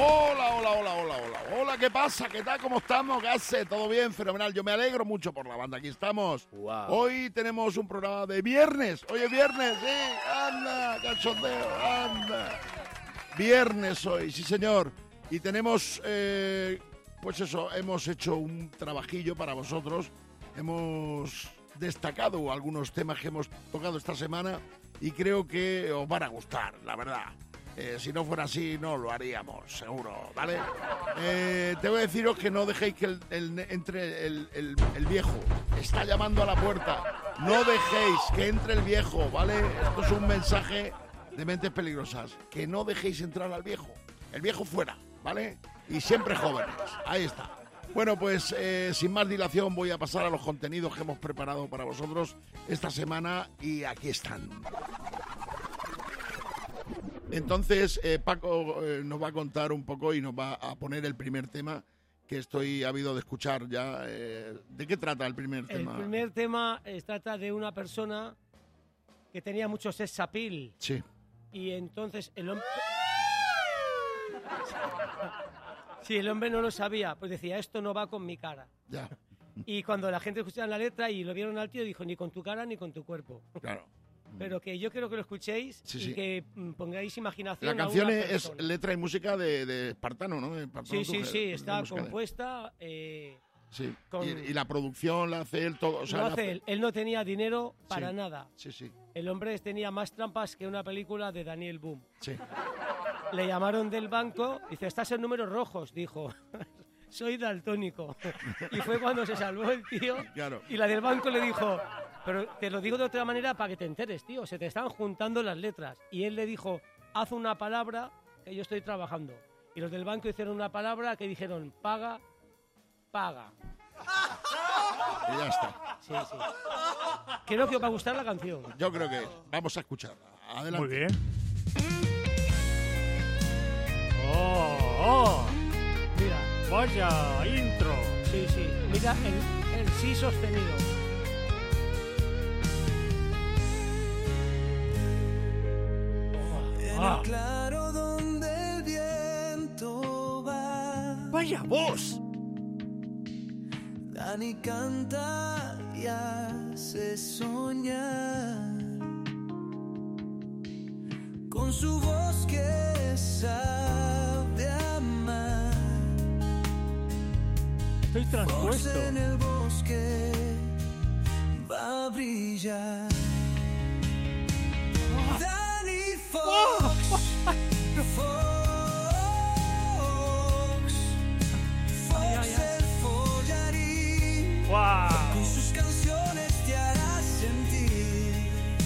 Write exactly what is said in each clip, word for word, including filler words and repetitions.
Hola, hola, hola, hola, hola. Hola, ¿qué pasa? ¿Qué tal? ¿Cómo estamos? ¿Qué hace? ¿Todo bien? Fenomenal. Yo me alegro mucho por la banda. Aquí estamos. Wow. Hoy tenemos un programa de viernes. Hoy es viernes, sí. Anda, cachondeo, anda. Viernes hoy, sí, señor. Y tenemos, eh, pues eso, hemos hecho un trabajillo para vosotros. Hemos destacado algunos temas que hemos tocado esta semana y creo que os van a gustar, la verdad. Eh, si no fuera así, no lo haríamos, seguro, ¿vale? Eh, tengo que deciros que no dejéis que el, el, entre el, el, el viejo. Está llamando a la puerta. No dejéis que entre el viejo, ¿vale? Esto es un mensaje de mentes peligrosas. Que no dejéis entrar al viejo. El viejo fuera, ¿vale? Y siempre jóvenes. Ahí está. Bueno, pues eh, sin más dilación voy a pasar a los contenidos que hemos preparado para vosotros esta semana y aquí están. Entonces, eh, Paco eh, nos va a contar un poco y nos va a poner el primer tema que estoy ávido de escuchar ya. Eh, ¿De qué trata el primer tema? El primer tema eh, trata de una persona que tenía mucho sex appeal. Sí. Y entonces el hombre... Sí, el hombre no lo sabía, pues decía, esto no va con mi cara. Ya. Y cuando la gente escuchaba la letra y lo vieron al tío, dijo, ni con tu cara ni con tu cuerpo. Claro. Pero que yo quiero que lo escuchéis sí, y sí. que mm, pongáis imaginación. La canción a una es persona. letra y música de, de Espartano, ¿no? De Espartano Sí, sí, Tujer, sí, de está música de- compuesta. Eh, Sí. con- Y, y la producción la hace él todo. O sea, no la hace él. Él no tenía dinero para Sí. nada. Sí, sí. El hombre tenía más trampas que una película de Daniel Boom. Sí. Le llamaron del banco, dice, estás en números rojos, dijo. Soy daltónico. Y fue cuando se salvó el tío. Claro. Y la del banco le dijo, pero te lo digo de otra manera para que te enteres, tío. Se te están juntando las letras. Y él le dijo, haz una palabra que yo estoy trabajando. Y los del banco hicieron una palabra que dijeron, paga, paga. Y ya está. Sí, sí. Creo que os va a gustar la canción. Yo creo que vamos a escucharla. Adelante. Muy bien. Oh, oh, Mira, vaya intro. sí, sí. Mira el, el sí sostenido. Ah, Claro donde el viento va. vaya voz. Dani canta y hace soñar con su voz que sabe amar. Estoy Fox transpuesto. en el bosque va a brillar. Dani Fox, Fox, Fox el follarín. Wow. Con sus canciones te harás sentir.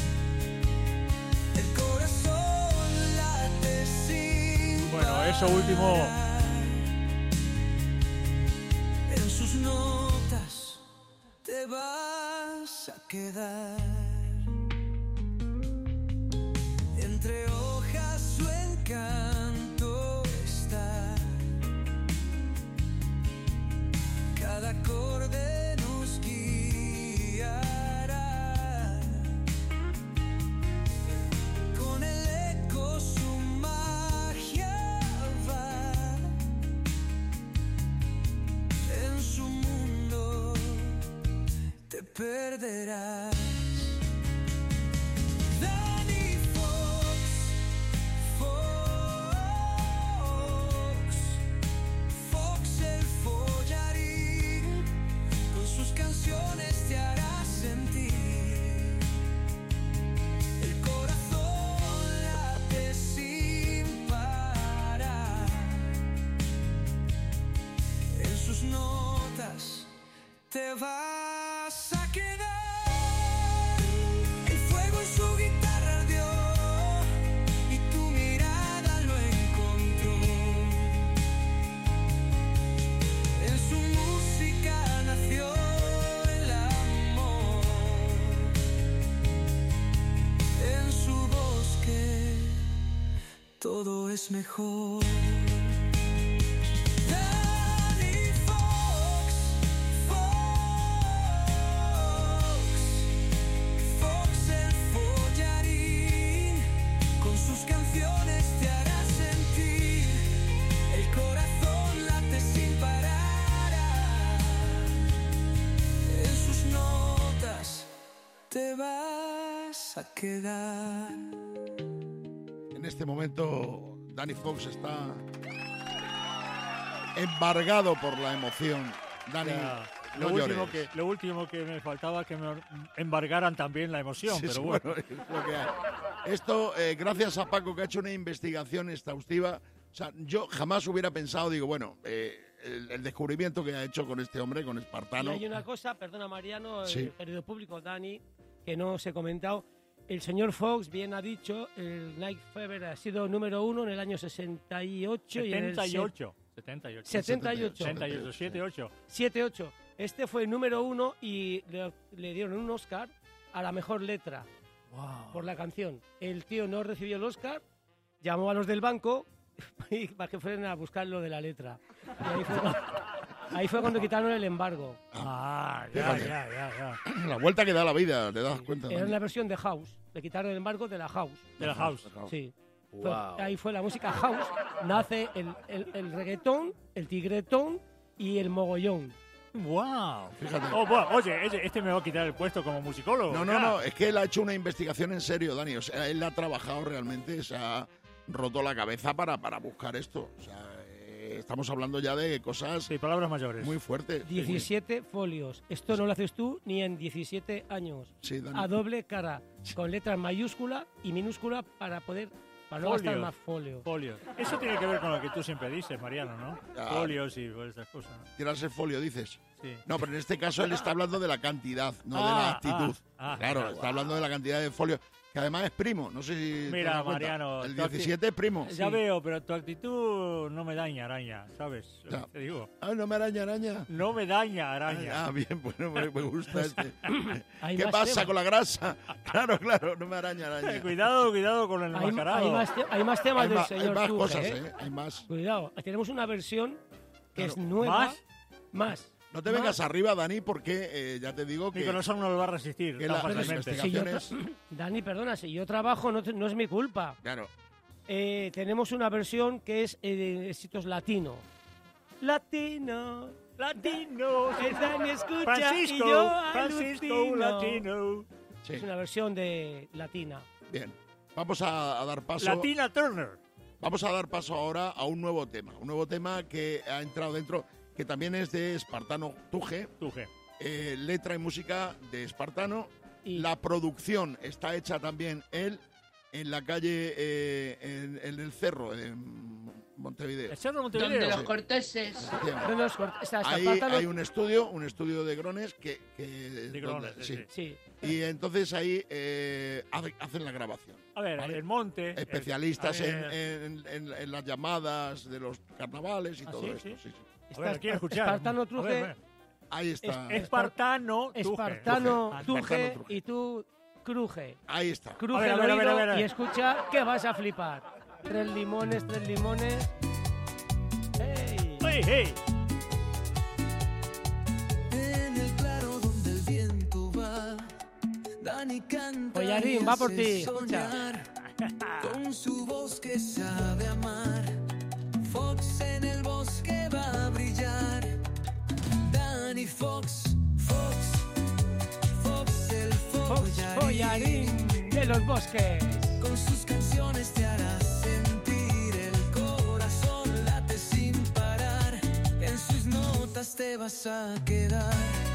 El corazón late sin Bueno, eso último. parar. En sus notas te vas a quedar. Entre hojas su encanto está. Cada acorde nos guiará. Con el eco su magia va. En su mundo te perderás. Dani Fox, Fox, Fox el follarín. Con sus canciones te hará sentir. El corazón late sin parar. En sus notas te vas a quedar. El fuego en su guitarra ardió y tu mirada lo encontró. En su música nació el amor. En su bosque todo es mejor. Dani Fox, Fox, Fox el follarín. Con sus canciones te hará sentir. El te vas a quedar. En este momento, Danny Fox está embargado por la emoción. Dani, Ya, no lo, último llores. que, lo último que me faltaba que me embargaran también la emoción, Sí, pero sí, bueno. bueno, es lo que hay. Esto, eh, gracias a Paco, que ha hecho una investigación exhaustiva. O sea, yo jamás hubiera pensado, digo, bueno, eh, el, el descubrimiento que ha hecho con este hombre, con Y Espartano. hay una cosa, perdona Mariano, Sí. el periodo público, Dani, que no os he comentado. El señor Fox bien ha dicho, el Night Fever ha sido número uno en el año sesenta y ocho y en el setenta y ocho. setenta y ocho. setenta y ocho. setenta y ocho, siete ocho. siete ocho. Este fue el número uno y le, le dieron un Oscar a la mejor letra Wow. por la canción. El tío no recibió el Oscar, llamó a los del banco y para que fueran a buscar lo de la letra. Y ahí fue, ahí fue cuando quitaron el embargo. Ah, ya, Fíjate. ya, ya, ya. La vuelta que da la vida, ¿te das cuenta? Era Dani? una versión de House. Le quitaron el embargo de la House. De la house. Sí. Fue- Wow. ahí fue la música House. Nace el, el, el reggaetón, el tigretón y el mogollón. Wow. Fíjate. Oh, bueno, oye, este- este me va a quitar el puesto como musicólogo. No, no, ya. no, es que él ha hecho una investigación en serio, Dani. O sea, él ha trabajado realmente, se ha roto la cabeza para, para buscar esto. O sea, eh, estamos hablando ya de cosas Sí, palabras mayores. muy fuertes. diecisiete folios. Esto no lo haces tú ni en diecisiete años. Sí, Dani. A doble cara, con letras mayúscula y minúscula para poder para no gastar Folios. más folio. Folios. Eso tiene que ver con lo que tú siempre dices, Mariano, ¿no? Ya. Folios y pues, esas cosas. ¿no? Tirarse el folio, dices. Sí. No, pero en este caso él está hablando de la cantidad, no de Ah, la actitud. ah, ah, claro, ah, está hablando de la cantidad de folio, que además es primo. No sé si. te Mira, das cuenta. Mariano, El tú aquí- diecisiete es primo. Ya veo, pero tu actitud no me daña, araña, ¿sabes? Lo Ya. que Te digo. Ah, no me araña, araña. No me daña, araña. Ah, bien, bueno, me, me gusta este. Hay ¿Qué más pasa temas. con la grasa? Claro, claro, no me araña, araña. Cuidado, cuidado con el Hay, enmascarado. hay más, te- hay más temas Hay del más, hay señor más Tuge, cosas, ¿eh? ¿eh? Hay más. Cuidado, tenemos una versión que Claro. es nueva. ¿Más? Más. No te Más. vengas arriba, Dani, porque eh, ya te digo Mi que. corazón no lo va a resistir que tan la- fácilmente. la Si yo Canciones. tra- Dani, perdona, si yo trabajo no, te- no es mi culpa. Claro. Eh, tenemos una versión que es eh, de éxitos latino. Latino. Latino. El Dani escucha Francisco. y yo Francisco alucino. Latino. Sí. Es una versión de latina. Bien. Vamos a, a dar paso. Latina Turner. Vamos a dar paso ahora a un nuevo tema. Un nuevo tema que ha entrado dentro, que también es de Espartano Tuge. Tuje. Eh, letra y música de Espartano. Y- La producción está hecha también él en la calle, eh, en, en el cerro, en Montevideo. El Cerro Donde Montevideo. los corteses. No nos cort- está- está Ahí Espartano- hay un estudio, un estudio de Grones que... que De Grones, donde- sí, sí. Sí. Y entonces ahí eh, hace- hacen la grabación. A ver, ¿Vale? el monte. el- Especialistas a en, ver, en- en- en las llamadas de los carnavales y ¿Ah, todo sí? esto. Sí. sí, sí. A Está ver, quiero Espa- escuchar. Espartano A ver, Truje, a ver. Ahí está. Es- Espartano Tuje. Espartano Truje. Tuje Espartano Truje. y tú Cruje. Ahí está. Cruje A ver, a el ver, a ver, oído a ver, a ver. y escucha que vas a flipar. Tres limones, tres limones. ¡Ey! ¡Hey, hey! En el claro donde el viento va, Dani canta Collarín, y va por hace ti, escucha. soñar, con su voz que sabe amar. Fox en el bosque va a brillar. Dani Fox, Fox, Fox el Fox follarín. Follarín de los bosques. Con sus canciones te hará sentir el corazón late sin parar. En sus notas te vas a quedar.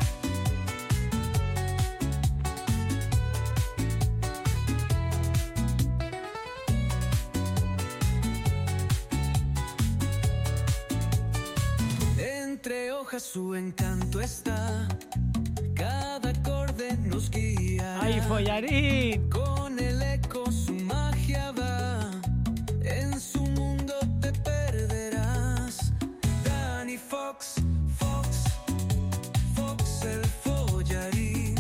Entre hojas su encanto está. Cada acorde nos guía. ¡Ay, Follarín! Con el eco su magia va. En su mundo te perderás. Dani Fox, Fox, Fox el follarín.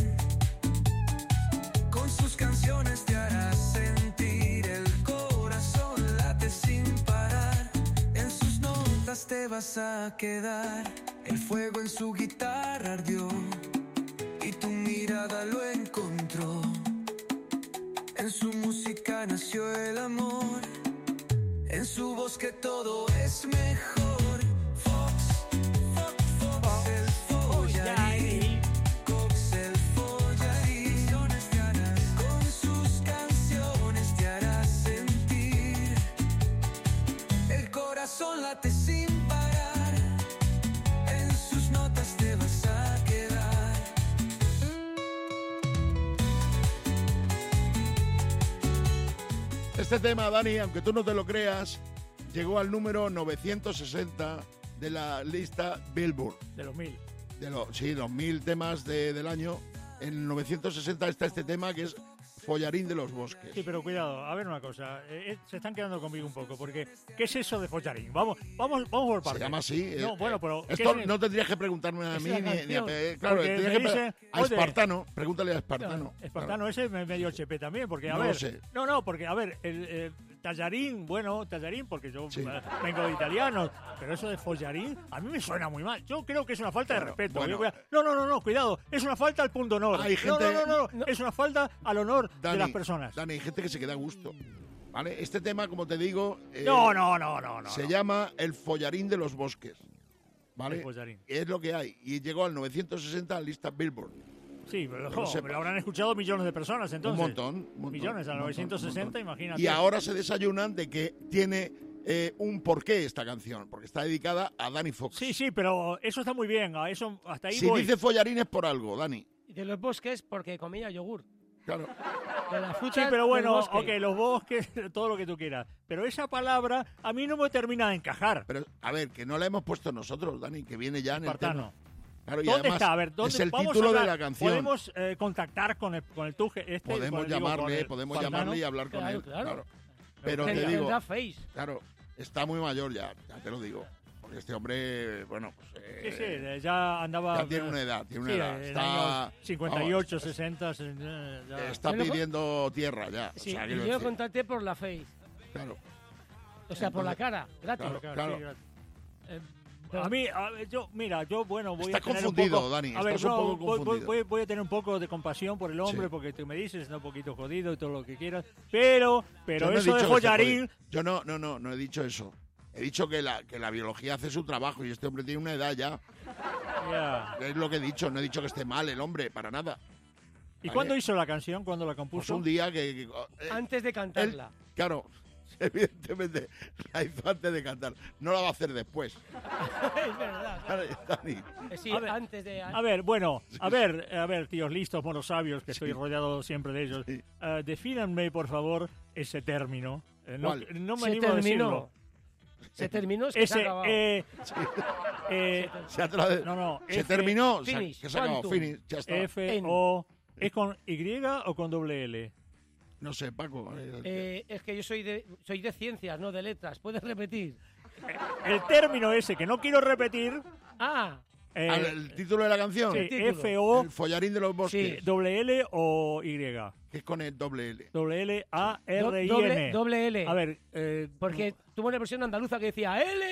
Con sus canciones te hará sentir el corazón late sin parar. En sus notas te vas a quedar. El fuego en su guitarra ardió y tu mirada lo encontró. En su música nació el amor, en su voz que todo es mejor. Fox, Fox, Fox, el follarín. Fox, el follarín. este tema, Dani, aunque tú no te lo creas, llegó al número novecientos sesenta de la lista Billboard. De los mil. De los, sí, los mil temas de, del año. En novecientos sesenta está este tema que es Follarín de los Bosques. Sí, pero cuidado, a ver una cosa. Eh, eh, se están quedando conmigo un poco, porque ¿qué es eso de Follarín? Vamos, vamos, vamos por partes. Se llama así. No, eh, bueno, pero esto ¿qué es? no tendrías que preguntarme a Es mí la ni, ni a canción. eh, claro, Porque tendrías me que pre- dice, a oye, Espartano, pregúntale a Espartano. Claro, Espartano Claro. ese me medio H P también, porque a No lo ver. sé. No, no, porque a ver, el eh, tallarín, bueno, tallarín, porque yo Sí. eh, vengo de italiano, pero eso de follarín a mí me suena muy mal. Yo creo que es una falta Claro, de respeto. bueno. Yo voy a- No, no, no, no, cuidado, es una falta al punto honor. Hay No, gente- no, no, no, es una falta al honor Dani, de las personas. Dani, hay gente que se queda a gusto. ¿Vale? Este tema, como te digo, eh, No, no, no, no, no. se no. llama El Follarín de los Bosques. ¿Vale? El follarín. Es lo que hay. Y llegó al novecientos sesenta a la lista Billboard. Sí, pero Que lo oh, sepas. me lo habrán escuchado millones de personas entonces. Un montón, un montón, Millones, a un montón, novecientos sesenta, un montón. imagínate. Y ahora se desayunan de que tiene eh, un porqué esta canción, porque está dedicada a Danny Fox. Sí, sí, pero eso está muy bien. A eso, hasta ahí Si voy. dice Follarín es por algo, Dani. Y de los bosques porque comía yogur. Claro. De las frutas Sí, pero del bueno, bosque. ok, los bosques, todo lo que tú quieras. Pero esa palabra a mí no me termina de encajar. Pero, a ver, que no la hemos puesto nosotros, Dani, que viene ya en el Espartano. tema. Claro, y ¿Dónde además está? A ver, ¿dónde es el vamos a título de hablar? la canción. Podemos eh, contactar con el, con el tuje este. Podemos con el- digo, con llamarle, el podemos Espartano. llamarle y hablar con Claro, él. claro. Pero te Tendrá- digo, tendrá face. claro, está muy mayor ya, ya te lo digo. Porque este hombre, bueno, pues. Sí, eh, sí, eh, ya andaba. ya tiene una edad, tiene una sí, edad. en Está, años cincuenta y ocho, sesenta. se- ya. está Yo lo- pidiendo tierra ya. Sí, o sea, y quiero yo lo decir, contacté por la face. claro. O sea, por la cara, gratis. Claro. Claro, sí, gracias. Eh, a mí, a ver, yo, mira, yo, bueno, voy Estás a tener confundido, un poco, Dani, a ver, estás un no, poco voy- voy, confundido. voy- voy a tener un poco de compasión por el hombre, Sí. porque tú me dices, está un poquito jodido y todo lo que quieras, pero, pero Yo no he eso de dicho que esté follarín, jodido. Yo no, no, no, no he dicho eso. He dicho que la, que la biología hace su trabajo y este hombre tiene una edad ya. ya. Es lo que he dicho, no he dicho que esté mal el hombre, para nada. ¿Y Vale. cuándo hizo la canción? ¿Cuándo la Pues compuso? un día que... que- eh, Antes de él, cantarla. claro, evidentemente la hizo antes de cantar. No la va a hacer después. Es verdad. Claro, Dani. Eh, Sí, A ver, antes de... A ver, bueno, a ver, a ver, tíos listos, monos sabios, que estoy Sí. rodeado siempre de ellos. Sí. Eh, defínanme, por favor, ese término. Eh, no, ¿Cuál? no me se animo a decirlo. terminó. Se terminó, es que se ha Ese, acabado. eh, eh, Se, ha tra- no, no, se F- terminó, se, finish, que se ha acabado, quantum. finish, ya está. F, En. O, ¿es con Y o con doble L? No sé, Paco. eh, Eh, es que yo soy de, soy de ciencias, no de letras. ¿Puedes repetir? El término ese que no quiero repetir, Ah, eh, ¿al- ¿El título de la canción? sí, título. F, O, El Follarín de los Bosques, Sí. doble L o Y. que es con el doble L. Doble L, A, do- R, I, doble, N. doble L. A ver, eh, Porque tuvo una versión andaluza que decía L,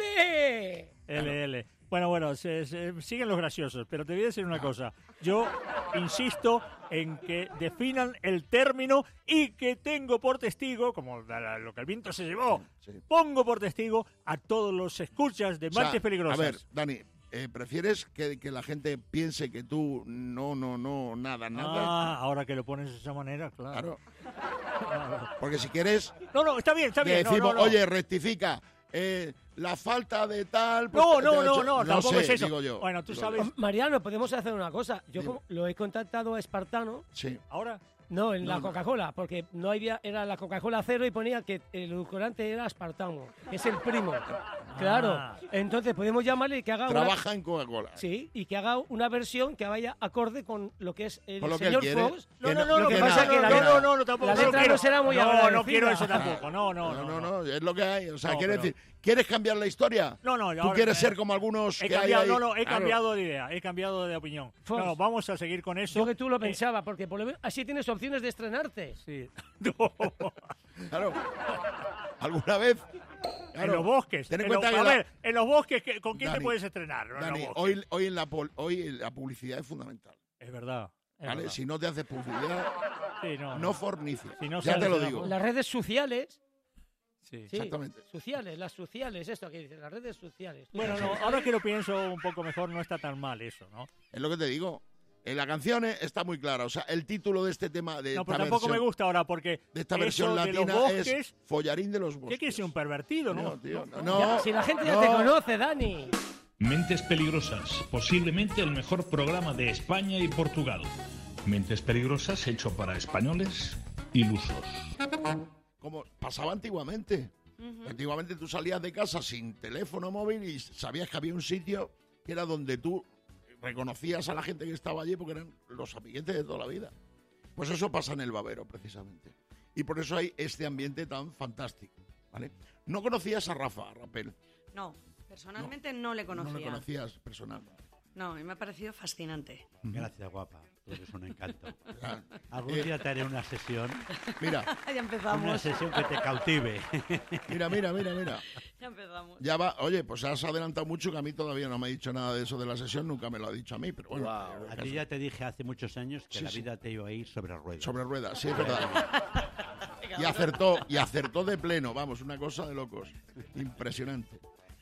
L. L, L. Bueno, bueno, se- se- siguen los graciosos, pero te voy a decir una cosa. Yo insisto en que definan el término y que tengo por testigo, como la- la- lo que el viento se llevó, Sí. pongo por testigo a todos los escuchas de O sea, Mentes Peligrosas. A ver, Dani, eh, ¿prefieres que, que la gente piense que tú no, no, no, nada, nada? Ah, ahora que lo pones de esa manera, claro. Claro. Porque si quieres, No, no, está bien, está le bien. no, decimos, no, no. oye, rectifica, eh, la falta de tal... pues, No, te- no, te ha no, hecho- no, tampoco sé, es eso. digo yo. Bueno, tú Digo sabes- yo. Mariano, podemos hacer una cosa. Yo Dime. como- lo he contactado a Espartano. Sí. Ahora, No, en No, la no. Coca-Cola, porque no había, era la Coca-Cola cero y ponía que el edulcorante era aspartamo, que es el primo. Claro. Ah. Entonces podemos llamarle y que haga una, Trabaja en Coca-Cola. sí, y que haga una versión que vaya acorde con lo que es el Con lo que él señor quiere. Fox. no, Que no, no- no, lo no, que que pasa no, es que la no, letra- no, no, no, tampoco la no letra quiero. no será muy No, no agradecida. quiero eso tampoco, no, no, No, no. no, no, es lo que hay. O sea, No, quiere pero- decir, ¿quieres cambiar la historia? No, no, ¿Tú ahora- quieres eh, ser como algunos He que hay cambiado, ahí? no, no, he Claro. cambiado de idea, he cambiado de opinión. Fox. No, vamos a seguir con eso. Yo que tú lo Eh, pensaba, porque por lo menos así tienes opciones de estrenarte. sí. No. Claro. ¿Alguna vez? En Claro. los bosques. Ten en en los- cuenta que a la- ver, en los bosques, ¿qué- ¿con quién Dani, te puedes estrenar? En los Dani, bosques. hoy, hoy, en la, pol- hoy la publicidad es fundamental. Es verdad. es ¿Vale? verdad. Si no te haces publicidad, Sí, no, no fornices. Si no ya sales te lo de la digo. pol- Las redes sociales. Sí. Sí, Exactamente. sociales, las sociales, esto que dice, las redes sociales. Bueno, no, ahora que lo pienso un poco mejor, no está tan mal eso, ¿no? Es lo que te digo. En la canción eh, está muy clara. O sea, el título de este tema, de No, esta pero tampoco versión, me gusta ahora porque de esta eso versión de los latina bosques, es Follarín de los ¿qué Bosques. quieres ser un pervertido, no? No, tío, no, Ya, no, si la gente ya no. te conoce, Dani. Mentes Peligrosas, posiblemente el mejor programa de España y Portugal. Mentes Peligrosas hecho para españoles ilusos. como pasaba antiguamente. Ujú. Antiguamente tú salías de casa sin teléfono móvil y sabías que había un sitio que era donde tú reconocías a la gente que estaba allí porque eran los amiguetes de toda la vida. Pues eso pasa en el Babero, precisamente. Y por eso hay este ambiente tan fantástico, ¿vale? ¿No conocías a Rafa, a Rapel? No, personalmente no, le conocía. No le conocías personalmente. No, y me ha parecido fascinante. Gracias, guapa. Tú eres un encanto. Ya. Algún Eh, día te haré una sesión, Mira, Ya una empezamos. sesión que te cautive. mira, mira, mira, mira. Ya empezamos. Ya va, oye, pues has adelantado mucho que a mí todavía no me ha dicho nada de eso de la sesión, nunca me lo ha dicho a mí, pero bueno. A ti ya te dije hace muchos años que Sí, la sí. vida te iba a ir sobre ruedas. Sobre ruedas, sí, es verdad. Y acertó, y acertó de pleno, vamos, una cosa de locos. Impresionante.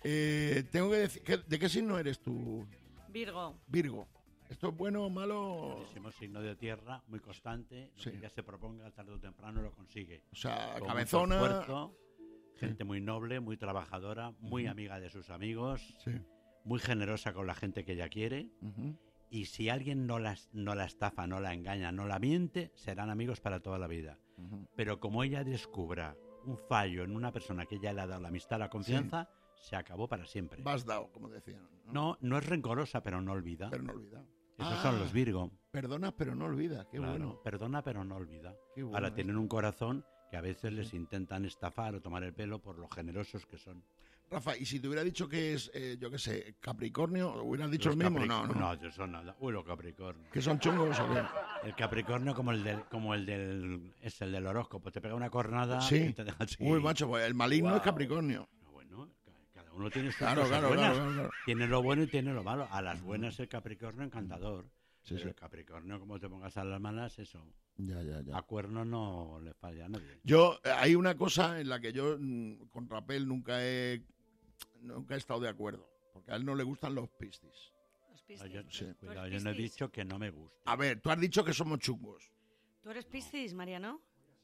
Eh, tengo que decir, ¿qué- ¿de qué signo eres tú, Virgo. Virgo? ¿Esto es bueno o malo? Muchísimo signo de tierra, muy constante. Lo Sí. que ya se proponga tarde o temprano lo consigue. O sea, Con cabezona. mucho esfuerzo, gente muy noble, muy trabajadora, muy amiga de sus amigos, Sí. muy generosa con la gente que ella quiere. Ujú. Y si alguien no la, no la estafa, no la engaña, no la miente, serán amigos para toda la vida. Ujú. Pero como ella descubra un fallo en una persona que ya le ha dado la amistad, la confianza, se acabó para siempre. Vas dado, como decían. ¿no? No, no es rencorosa, pero no olvida. Pero no olvida. Esos Ah, son los Virgo. Perdona, pero no olvida. Qué Claro, bueno. perdona, pero no olvida. Qué bueno Ahora esto. tienen un corazón que a veces les intentan estafar o tomar el pelo por lo generosos que son. Rafa, y si te hubiera dicho que es, eh, yo qué sé, Capricornio, ¿hubieras dicho Los el mismo? Capri- No, no. No, yo son nada. Uy, los Capricornio. ¿Que son chungos o qué? El Capricornio como el del, como el del, es el del horóscopo. Te pega una cornada Sí. y te deja así. Uy, macho, pues el maligno es Guau. Capricornio. Pero bueno, ca- cada uno tiene sus Claro, cosas claro, buenas. claro, claro. Tiene lo bueno y tiene lo malo. A las buenas el Capricornio encantador. Sí, pero sí. el Capricornio, como te pongas a las malas, eso. Ya, ya, ya. A cuerno no le falla a nadie. Yo, eh, hay una cosa en la que yo mm, con Rapel nunca he, nunca he estado de acuerdo. Porque a él no le gustan los piscis. Los No, Piscis. yo, Sí. cuidado, ¿Tú yo eres no he Piscis? dicho que no me guste. A ver, tú has dicho que somos chungos. ¿Tú eres Piscis, Mariano?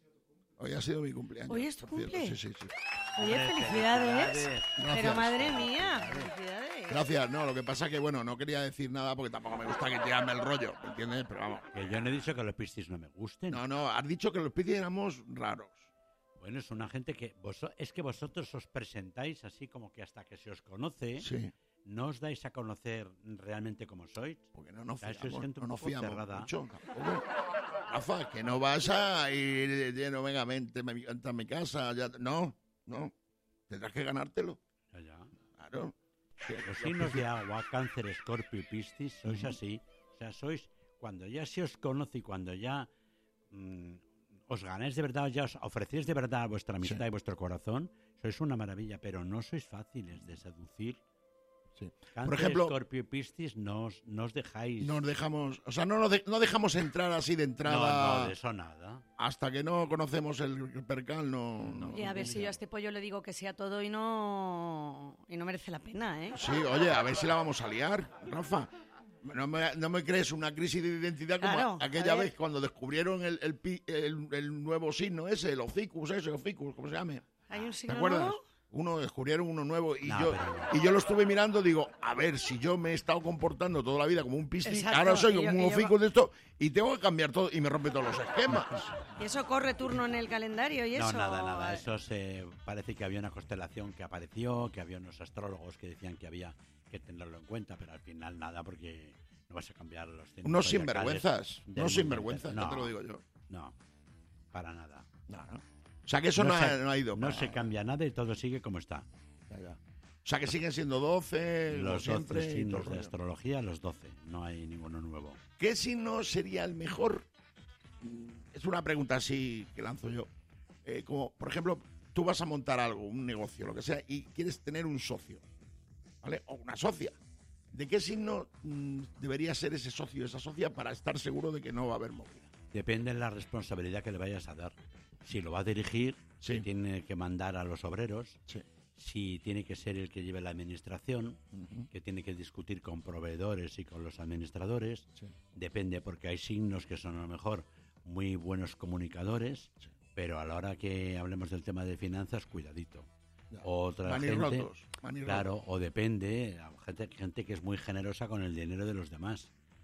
Hoy ha sido mi cumpleaños. ¿Hoy es tu por cierto. cumple? Sí, sí, sí. Oye, Hombre, felicidades. felicidades. Pero Gracias. madre mía, felicidades. Gracias. No, lo que pasa que, bueno, no quería decir nada porque tampoco me gusta que tirarme el rollo, ¿me entiendes? Pero vamos. Que yo no he dicho que los piscis no me gusten. No, no, has dicho que los piscis éramos raros. Bueno, es una gente que... Vos, es que vosotros os presentáis así como que hasta que se os conoce, Sí. no os dais a conocer realmente como sois. Porque no nos Ah, eso es fiamos, gente no un nos poco fiamos cerrada. mucho. Tampoco. Rafa, que no vas a ir lleno, venga, vente, me- entra a mi casa. Ya, no, no. Tendrás que ganártelo. Ya, ya. Claro. Los signos de agua, cáncer, escorpio y piscis, sois así. O sea, sois, cuando ya se os conoce y cuando ya mm, os ganáis de verdad, ya os ofrecéis de verdad vuestra amistad Sí. y vuestro corazón, sois una maravilla, pero no sois fáciles de seducir. Sí. Cáncer, Por ejemplo, escorpio y piscis, no os, no os dejáis... nos dejamos, o sea, no, nos de- no dejamos entrar así de no, entrada. no, de eso nada. Hasta que no conocemos el, el percal, no. no. Y a ver si yo a este pollo le digo que sea todo y no y no merece la pena, ¿eh? Sí, oye, a ver si la vamos a liar, Rafa. No me, no me crees una crisis de identidad como Claro, aquella a ver. vez cuando descubrieron el, el, pi- el- el nuevo signo ese, el Oficus, ese, Oficus, ¿cómo se llame? Hay un ¿Te signo acuerdas? nuevo. Uno, descubrieron uno nuevo y, No, yo, pero- y yo lo estuve mirando, digo, a ver, si yo me he estado comportando toda la vida como un piscis, Exacto, ahora soy y yo- como un y yo- Oficus de esto y tengo que cambiar todo y me rompe todos los esquemas. Y eso corre turno en el calendario y No, eso. nada, nada. Eso se parece que había una constelación que apareció, que había unos astrólogos que decían que había que tenerlo en cuenta, pero al final nada, porque no vas a cambiar los signos Unos zodiacales sinvergüenzas, del unos mundo sinvergüenzas, entero. ya te lo digo yo. No, para nada. No, no. O sea que eso no, se, ha, no ha ido. no para- se cambia nada y todo sigue como está. Ya, ya. O sea que siguen siendo doce, como Los siempre, doce y signos todo el de rollo. astrología, los doce. No hay ninguno nuevo. ¿Qué signo sería el mejor? Mm, Es una pregunta así que lanzo yo. Eh, como, por ejemplo, tú vas a montar algo, un negocio, lo que sea, y quieres tener un socio, ¿vale? O una socia. ¿De qué signo mm, debería ser ese socio, esa socia, para estar seguro de que no va a haber movida? Depende de la responsabilidad que le vayas a dar. Si lo va a dirigir, Sí. si tiene que mandar a los obreros, Sí. si tiene que ser el que lleve la administración, que tiene que discutir con proveedores y con los administradores. Sí. Depende, porque hay signos que son a lo mejor muy buenos comunicadores, Sí. pero a la hora que hablemos del tema de finanzas, cuidadito. Ya. Otra Van a ir gente, rotos, van a ir claro, rotos. o depende, gente, gente que es muy generosa con el dinero de los demás.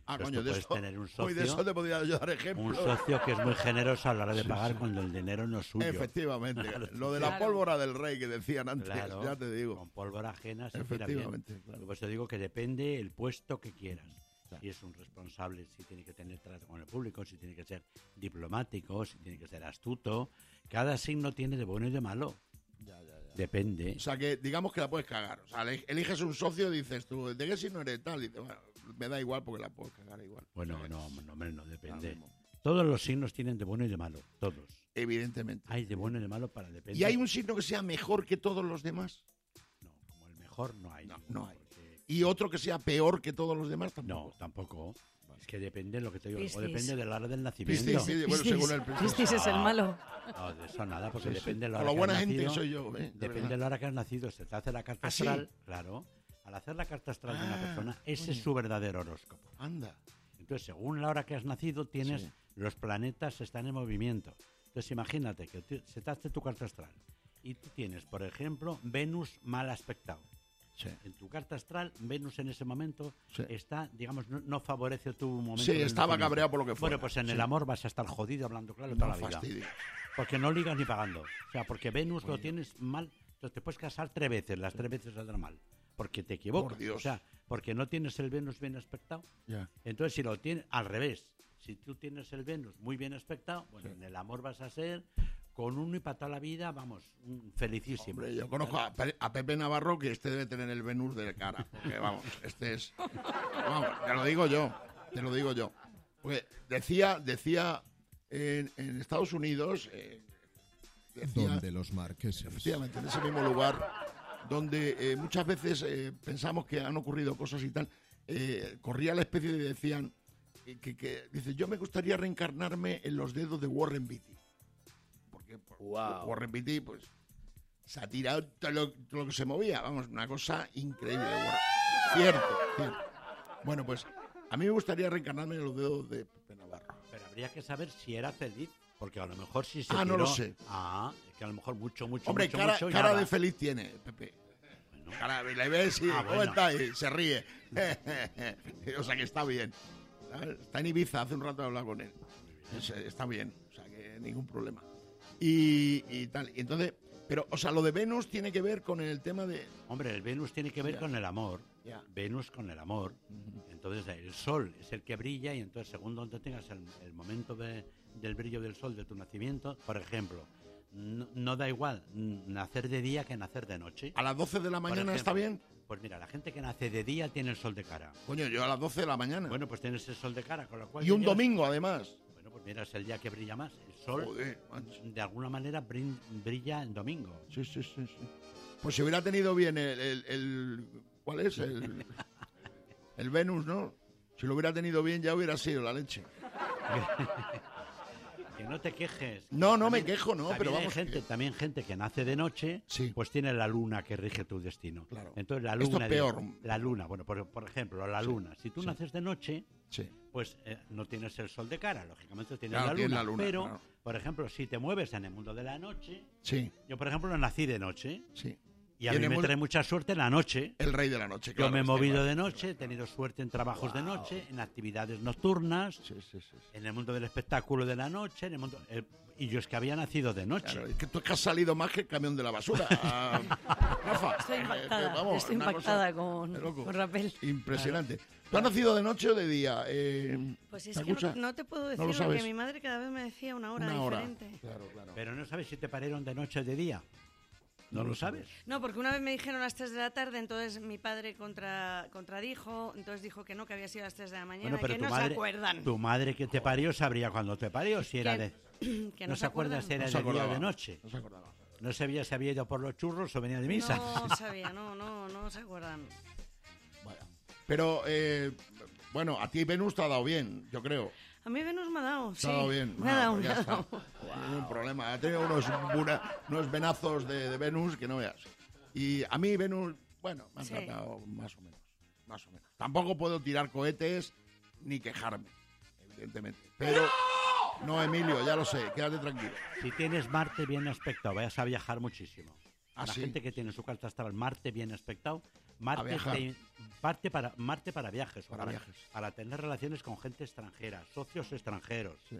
Ah, Entonces coño, tú de puedes eso, tener un uy, de eso socio, te podría yo dar ejemplo. un socio que es muy generoso a la hora de Sí, pagar sí. cuando el dinero no es suyo. Efectivamente. Claro, Lo de la claro. pólvora del rey que decían antes, Claro, ya te digo. con pólvora ajena se tira bien. Efectivamente, claro. Por eso digo que depende el puesto que quieras. Claro. Si es un responsable, si tiene que tener trato con el público, si tiene que ser diplomático, si tiene que ser astuto. Cada signo tiene de bueno y de malo. Ya, ya, ya. Depende. O sea, que digamos que la puedes cagar. O sea, le- eliges un socio y dices tú, ¿de qué signo eres tal? Y dices, bueno, me da igual porque la puedes cagar igual. Bueno, O sea, no, no, hombre, no lo depende. mismo. Todos los signos tienen de bueno y de malo. Todos. Evidentemente. Hay de bueno y de malo para depender. ¿Y hay un signo que sea mejor que todos los demás? No, como el mejor no hay. No, ninguno, no hay. porque- ¿Y otro que sea peor que todos los demás? No, Tampoco. tampoco. Es que depende de lo que te digo. O Piscis. depende de la hora del nacimiento. Piscis, sí, bueno, según el Piscis, Piscis. Piscis es el malo. No, de eso nada, porque Sí, sí. depende de la Con hora lo que buena has gente que nacido. soy yo, ¿eh? De Depende verdad. de la hora que has nacido. Se te hace la carta ¿Ah, sí? astral, claro. Al hacer la carta astral de una Ah, persona, ese coño. es su verdadero horóscopo. Anda. Entonces, según la hora que has nacido, tienes Sí. los planetas están en movimiento. Entonces, imagínate que te- se te hace tu carta astral y tú tienes, por ejemplo, Venus mal aspectado. Sí. En tu carta astral, Venus en ese momento Sí. está, digamos, no, no favorece tu momento. Sí, de estaba nacimiento. cabreado por lo que fuera. Bueno, pues en Sí. el amor vas a estar jodido hablando claro No toda la vida. fastidio. Porque no ligas ni pagando. O sea, porque Venus lo Coño. tienes mal. Entonces te puedes casar tres veces, las tres veces saldrá mal. Porque te equivocas. Por Dios. O sea, porque no tienes el Venus bien aspectado. Ya. Entonces, si lo tienes al revés, si tú tienes el Venus muy bien aspectado, bueno, Sí. en el amor vas a ser con uno y para toda la vida, vamos, un felicísimo. Hombre, yo conozco a, Pe- a Pepe Navarro que este debe tener el Venus de cara. Porque, vamos, este es... Vamos, te lo digo yo. Te lo digo yo. Porque decía, decía en, en Estados Unidos... eh, decía, Donde los marqueses. efectivamente, en ese mismo lugar, donde eh, muchas veces eh, pensamos que han ocurrido cosas y tal, eh, corría la especie de decían eh, que, que dice, yo me gustaría reencarnarme en los dedos de Warren Beatty. Porque pues, Guau. Warren Beatty, pues, se ha tirado todo lo, todo lo que se movía. Vamos, una cosa increíble. Warren. Cierto, cierto. Bueno, pues, a mí me gustaría reencarnarme en los dedos de Pepe Navarro. Pero habría que saber si era feliz. Porque a lo mejor si se Ah, no lo tiró- sé. Ah, es que a lo mejor mucho, mucho, Hombre, mucho, cara, mucho, y cara nada. de feliz tiene, Pepe. Bueno, Cara, le ves y Ah, ¿cómo bueno. está? Y se ríe. O sea que está bien. ¿Sabes? Está en Ibiza, hace un rato he hablado con él. Es- está bien, o sea que ningún problema. Y, y tal, y entonces, pero, o sea, lo de Venus tiene que ver con el tema de... hombre, el Venus tiene que ver Ya. con el amor. Ya. Venus con el amor. Entonces el sol es el que brilla y entonces según donde tengas el, el momento de- del brillo del sol de tu nacimiento, por ejemplo, no, no da igual mm, nacer de día que nacer de noche. ¿A las doce de la Por mañana está ejemplo, bien? Pues mira, la gente que nace de día tiene el sol de cara. Coño, yo a las doce de la mañana. Bueno, pues tienes el sol de cara, con lo cual... y un llegas- domingo, además. Bueno, pues mira, es el día que brilla más. El sol, Joder, macho. de alguna manera, brin- brilla en domingo. Sí, sí, sí, sí. Pues si hubiera tenido bien el... el- el- ¿cuál es? El, el Venus, ¿no? Si lo hubiera tenido bien ya hubiera sido la leche. Que no te quejes. No, no me También- quejo, no, también pero hay vamos, gente, que- también gente que nace de noche, Sí. pues tiene la luna que rige tu destino. Claro. Entonces la Esto es luna... peor. La luna, bueno, por, por ejemplo, la luna. Si tú sí. naces de noche, Sí. pues eh, no tienes el sol de cara, lógicamente tienes Claro, la, tienes luna, la luna, Pero, claro. por ejemplo, si te mueves en el mundo de la noche, Sí, yo por ejemplo nací de noche sí. y a mí me Tenemos trae mucha suerte la noche. el rey de la noche, Yo claro. me he está movido claro. de noche, he tenido suerte en trabajos de noche, en actividades nocturnas, Sí, sí, sí, sí. en el mundo del espectáculo de la noche, en el mundo eh, y yo es que había nacido de noche. Claro, es que tú es que has salido más que el camión de la basura. Ah, Rafa. Estoy eh, impactada, que, vamos, estoy una impactada cosa con, de loco. con Rapel. Impresionante. ¿Tú has nacido de noche o de día? Eh, Pues es ¿te que no, escucha? no te puedo No decir lo porque sabes. mi madre cada vez me decía una hora Una hora. diferente. Claro, claro. Pero no sabes si te parieron de noche o de día. No, lo sabes. No, porque una vez me dijeron a las tres de la tarde, entonces mi padre contra, contradijo, entonces dijo que no, que había sido a las tres de la mañana, Bueno, pero que tu no madre, se acuerdan. tu madre que te parió sabría cuándo te parió, si era Que- de... que no se acuerda si era No de se día o acordaba. de noche. No se acordaba. No sabía si había ido por los churros o venía de misa. No sabía, no, no, no se acuerdan. Vaya. Pero, eh, bueno, a ti Venus te ha dado bien, yo creo. A mí Venus me ha dado, Te sí. ha dado bien. Me ha Ah, dado, pues me ya ha está. dado. Ningún problema. Ha tenido unos, buna- unos venazos de, de Venus que no veas. Y a mí Venus, bueno, me han Sí. tratado más o menos. Más o menos. Tampoco puedo tirar cohetes ni quejarme, evidentemente. Pero, no, Emilio, ya lo sé, quédate tranquilo. Si tienes Marte bien aspectado, vayas a viajar muchísimo. ¿Ah, La sí? gente que tiene su carta astral Marte bien aspectado Marte, viajar. te- parte para, Marte para viajes, Para para, viajes. para tener relaciones con gente extranjera, socios extranjeros, Sí.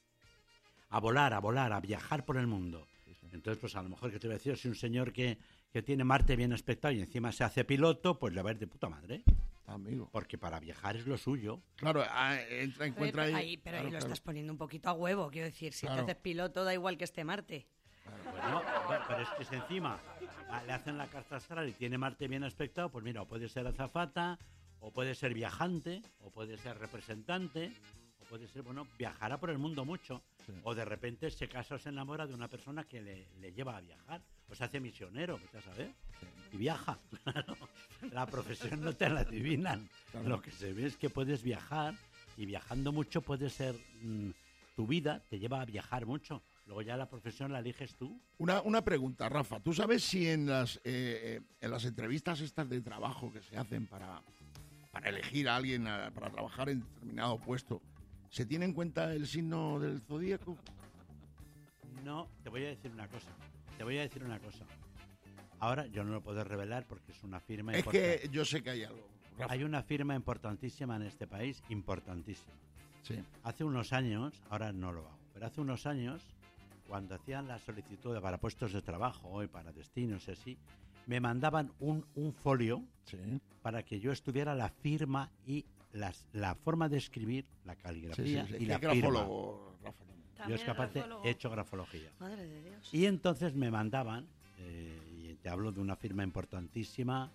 a volar, a volar, a viajar por el mundo. Sí, sí. Entonces, pues a lo mejor que te voy a decir, si un señor que, que tiene Marte bien aspectado y encima se hace piloto, pues le va a ir de puta madre. Amigo. Porque para viajar es lo suyo. Claro, ah, entra, Oye, encuentra pero ahí. ahí, pero ahí claro, lo claro. estás poniendo un poquito a huevo, quiero decir, si Claro. te haces piloto da igual que esté Marte. Bueno, bueno, pero es que si encima ah, le hacen la carta astral y tiene Marte bien aspectado, pues mira, o puede ser azafata, o puede ser viajante, o puede ser representante, o puede ser, bueno, viajará por el mundo mucho. Sí. O de repente se casa o se enamora de una persona que le, le lleva a viajar, o se hace misionero, vete a saber, y viaja. Claro. La profesión no te la adivinan. Claro. Lo que se ve es que puedes viajar, y viajando mucho puede ser, mm, tu vida te lleva a viajar mucho. Luego ya la profesión la eliges tú. Una, una pregunta, Rafa. ¿Tú sabes si en las, eh, eh, en las entrevistas estas de trabajo que se hacen para, para elegir a alguien a- para trabajar en determinado puesto, se tiene en cuenta el signo del zodíaco? No, te voy a decir una cosa. Te voy a decir una cosa. Ahora yo no lo puedo revelar porque es una firma Es importante. que yo sé que hay algo. Rafa. Hay una firma importantísima en este país, importantísima. Sí. Hace unos años, ahora no lo hago, pero hace unos años, cuando hacían la solicitud para puestos de trabajo y para destinos y así, me mandaban un, un folio Sí. para que yo estuviera la firma y las, la forma de escribir, la Sí, sí, caligrafía sí. y ¿Qué la firma. grafólogo, Rafa? también. Yo es También que aparte grafólogo. he hecho grafología. Madre de Dios. Y entonces me mandaban, eh, y te hablo de una firma importantísima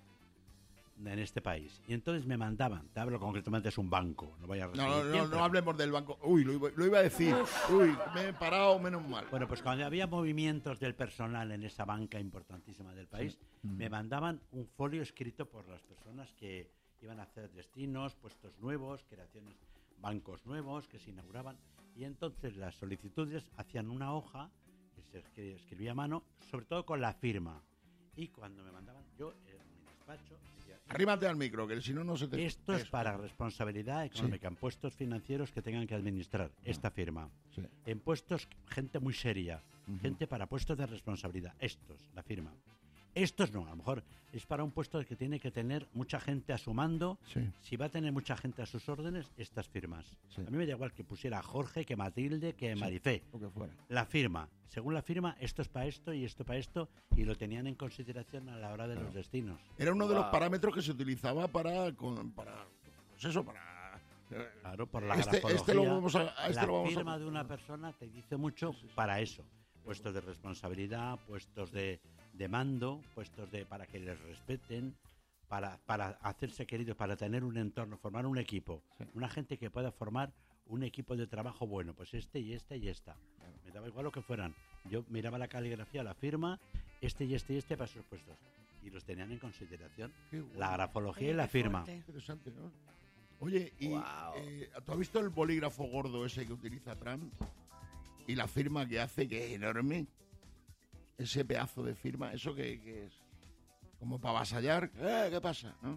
en este país, y entonces me mandaban, te hablo concretamente, es un banco, no vaya a No, no, recibir no, no hablemos del banco. Uy, lo iba, lo iba a decir. Uy, me he parado, menos mal. Bueno, pues cuando había movimientos del personal en esa banca importantísima del país, me mandaban un folio escrito por las personas que iban a hacer destinos, puestos nuevos, creaciones, bancos nuevos que se inauguraban, y entonces las solicitudes hacían una hoja que se escri- escribía a mano, sobre todo con la firma. Y cuando me mandaban, yo en mi despacho decía, Arrímate al micro, que si no, no se te... esto es Eso. para responsabilidad económica en puestos financieros que tengan que administrar esta firma. Sí. En puestos, gente muy seria, Ujú. gente para puestos de responsabilidad. Estos, la firma. Estos no, a lo mejor es para un puesto que tiene que tener mucha gente a su mando. Sí. Si va a tener mucha gente a sus órdenes, estas firmas. Sí. A mí me da igual que pusiera Jorge, que Matilde, que Marifé. Lo que fuera. La firma. Según la firma, esto es para esto y esto para esto, y lo tenían en consideración a la hora de los destinos. Era uno de los parámetros que se utilizaba para... con- para pues eso, para... eh, Claro, por la Este- grafología. este lo vamos a- a este la lo vamos a- firma de una persona te dice mucho para eso. Puestos de responsabilidad, puestos de, de mando, puestos de para que les respeten, para, para hacerse queridos, para tener un entorno, formar un equipo. Sí. Una gente que pueda formar un equipo de trabajo bueno, pues este y este y esta. Me daba igual lo que fueran. Yo miraba la caligrafía, la firma, este y este y este para sus puestos. Y los tenían en consideración. Qué bueno. La grafología Oye, y la qué firma. fuerte. Interesante, ¿no? Oye, y eh, ¿tú has visto el bolígrafo gordo ese que utiliza Trump? Y la firma que hace, que es enorme. Ese pedazo de firma, eso que, que es como para avasallar. Eh, ¿Qué pasa? ¿No?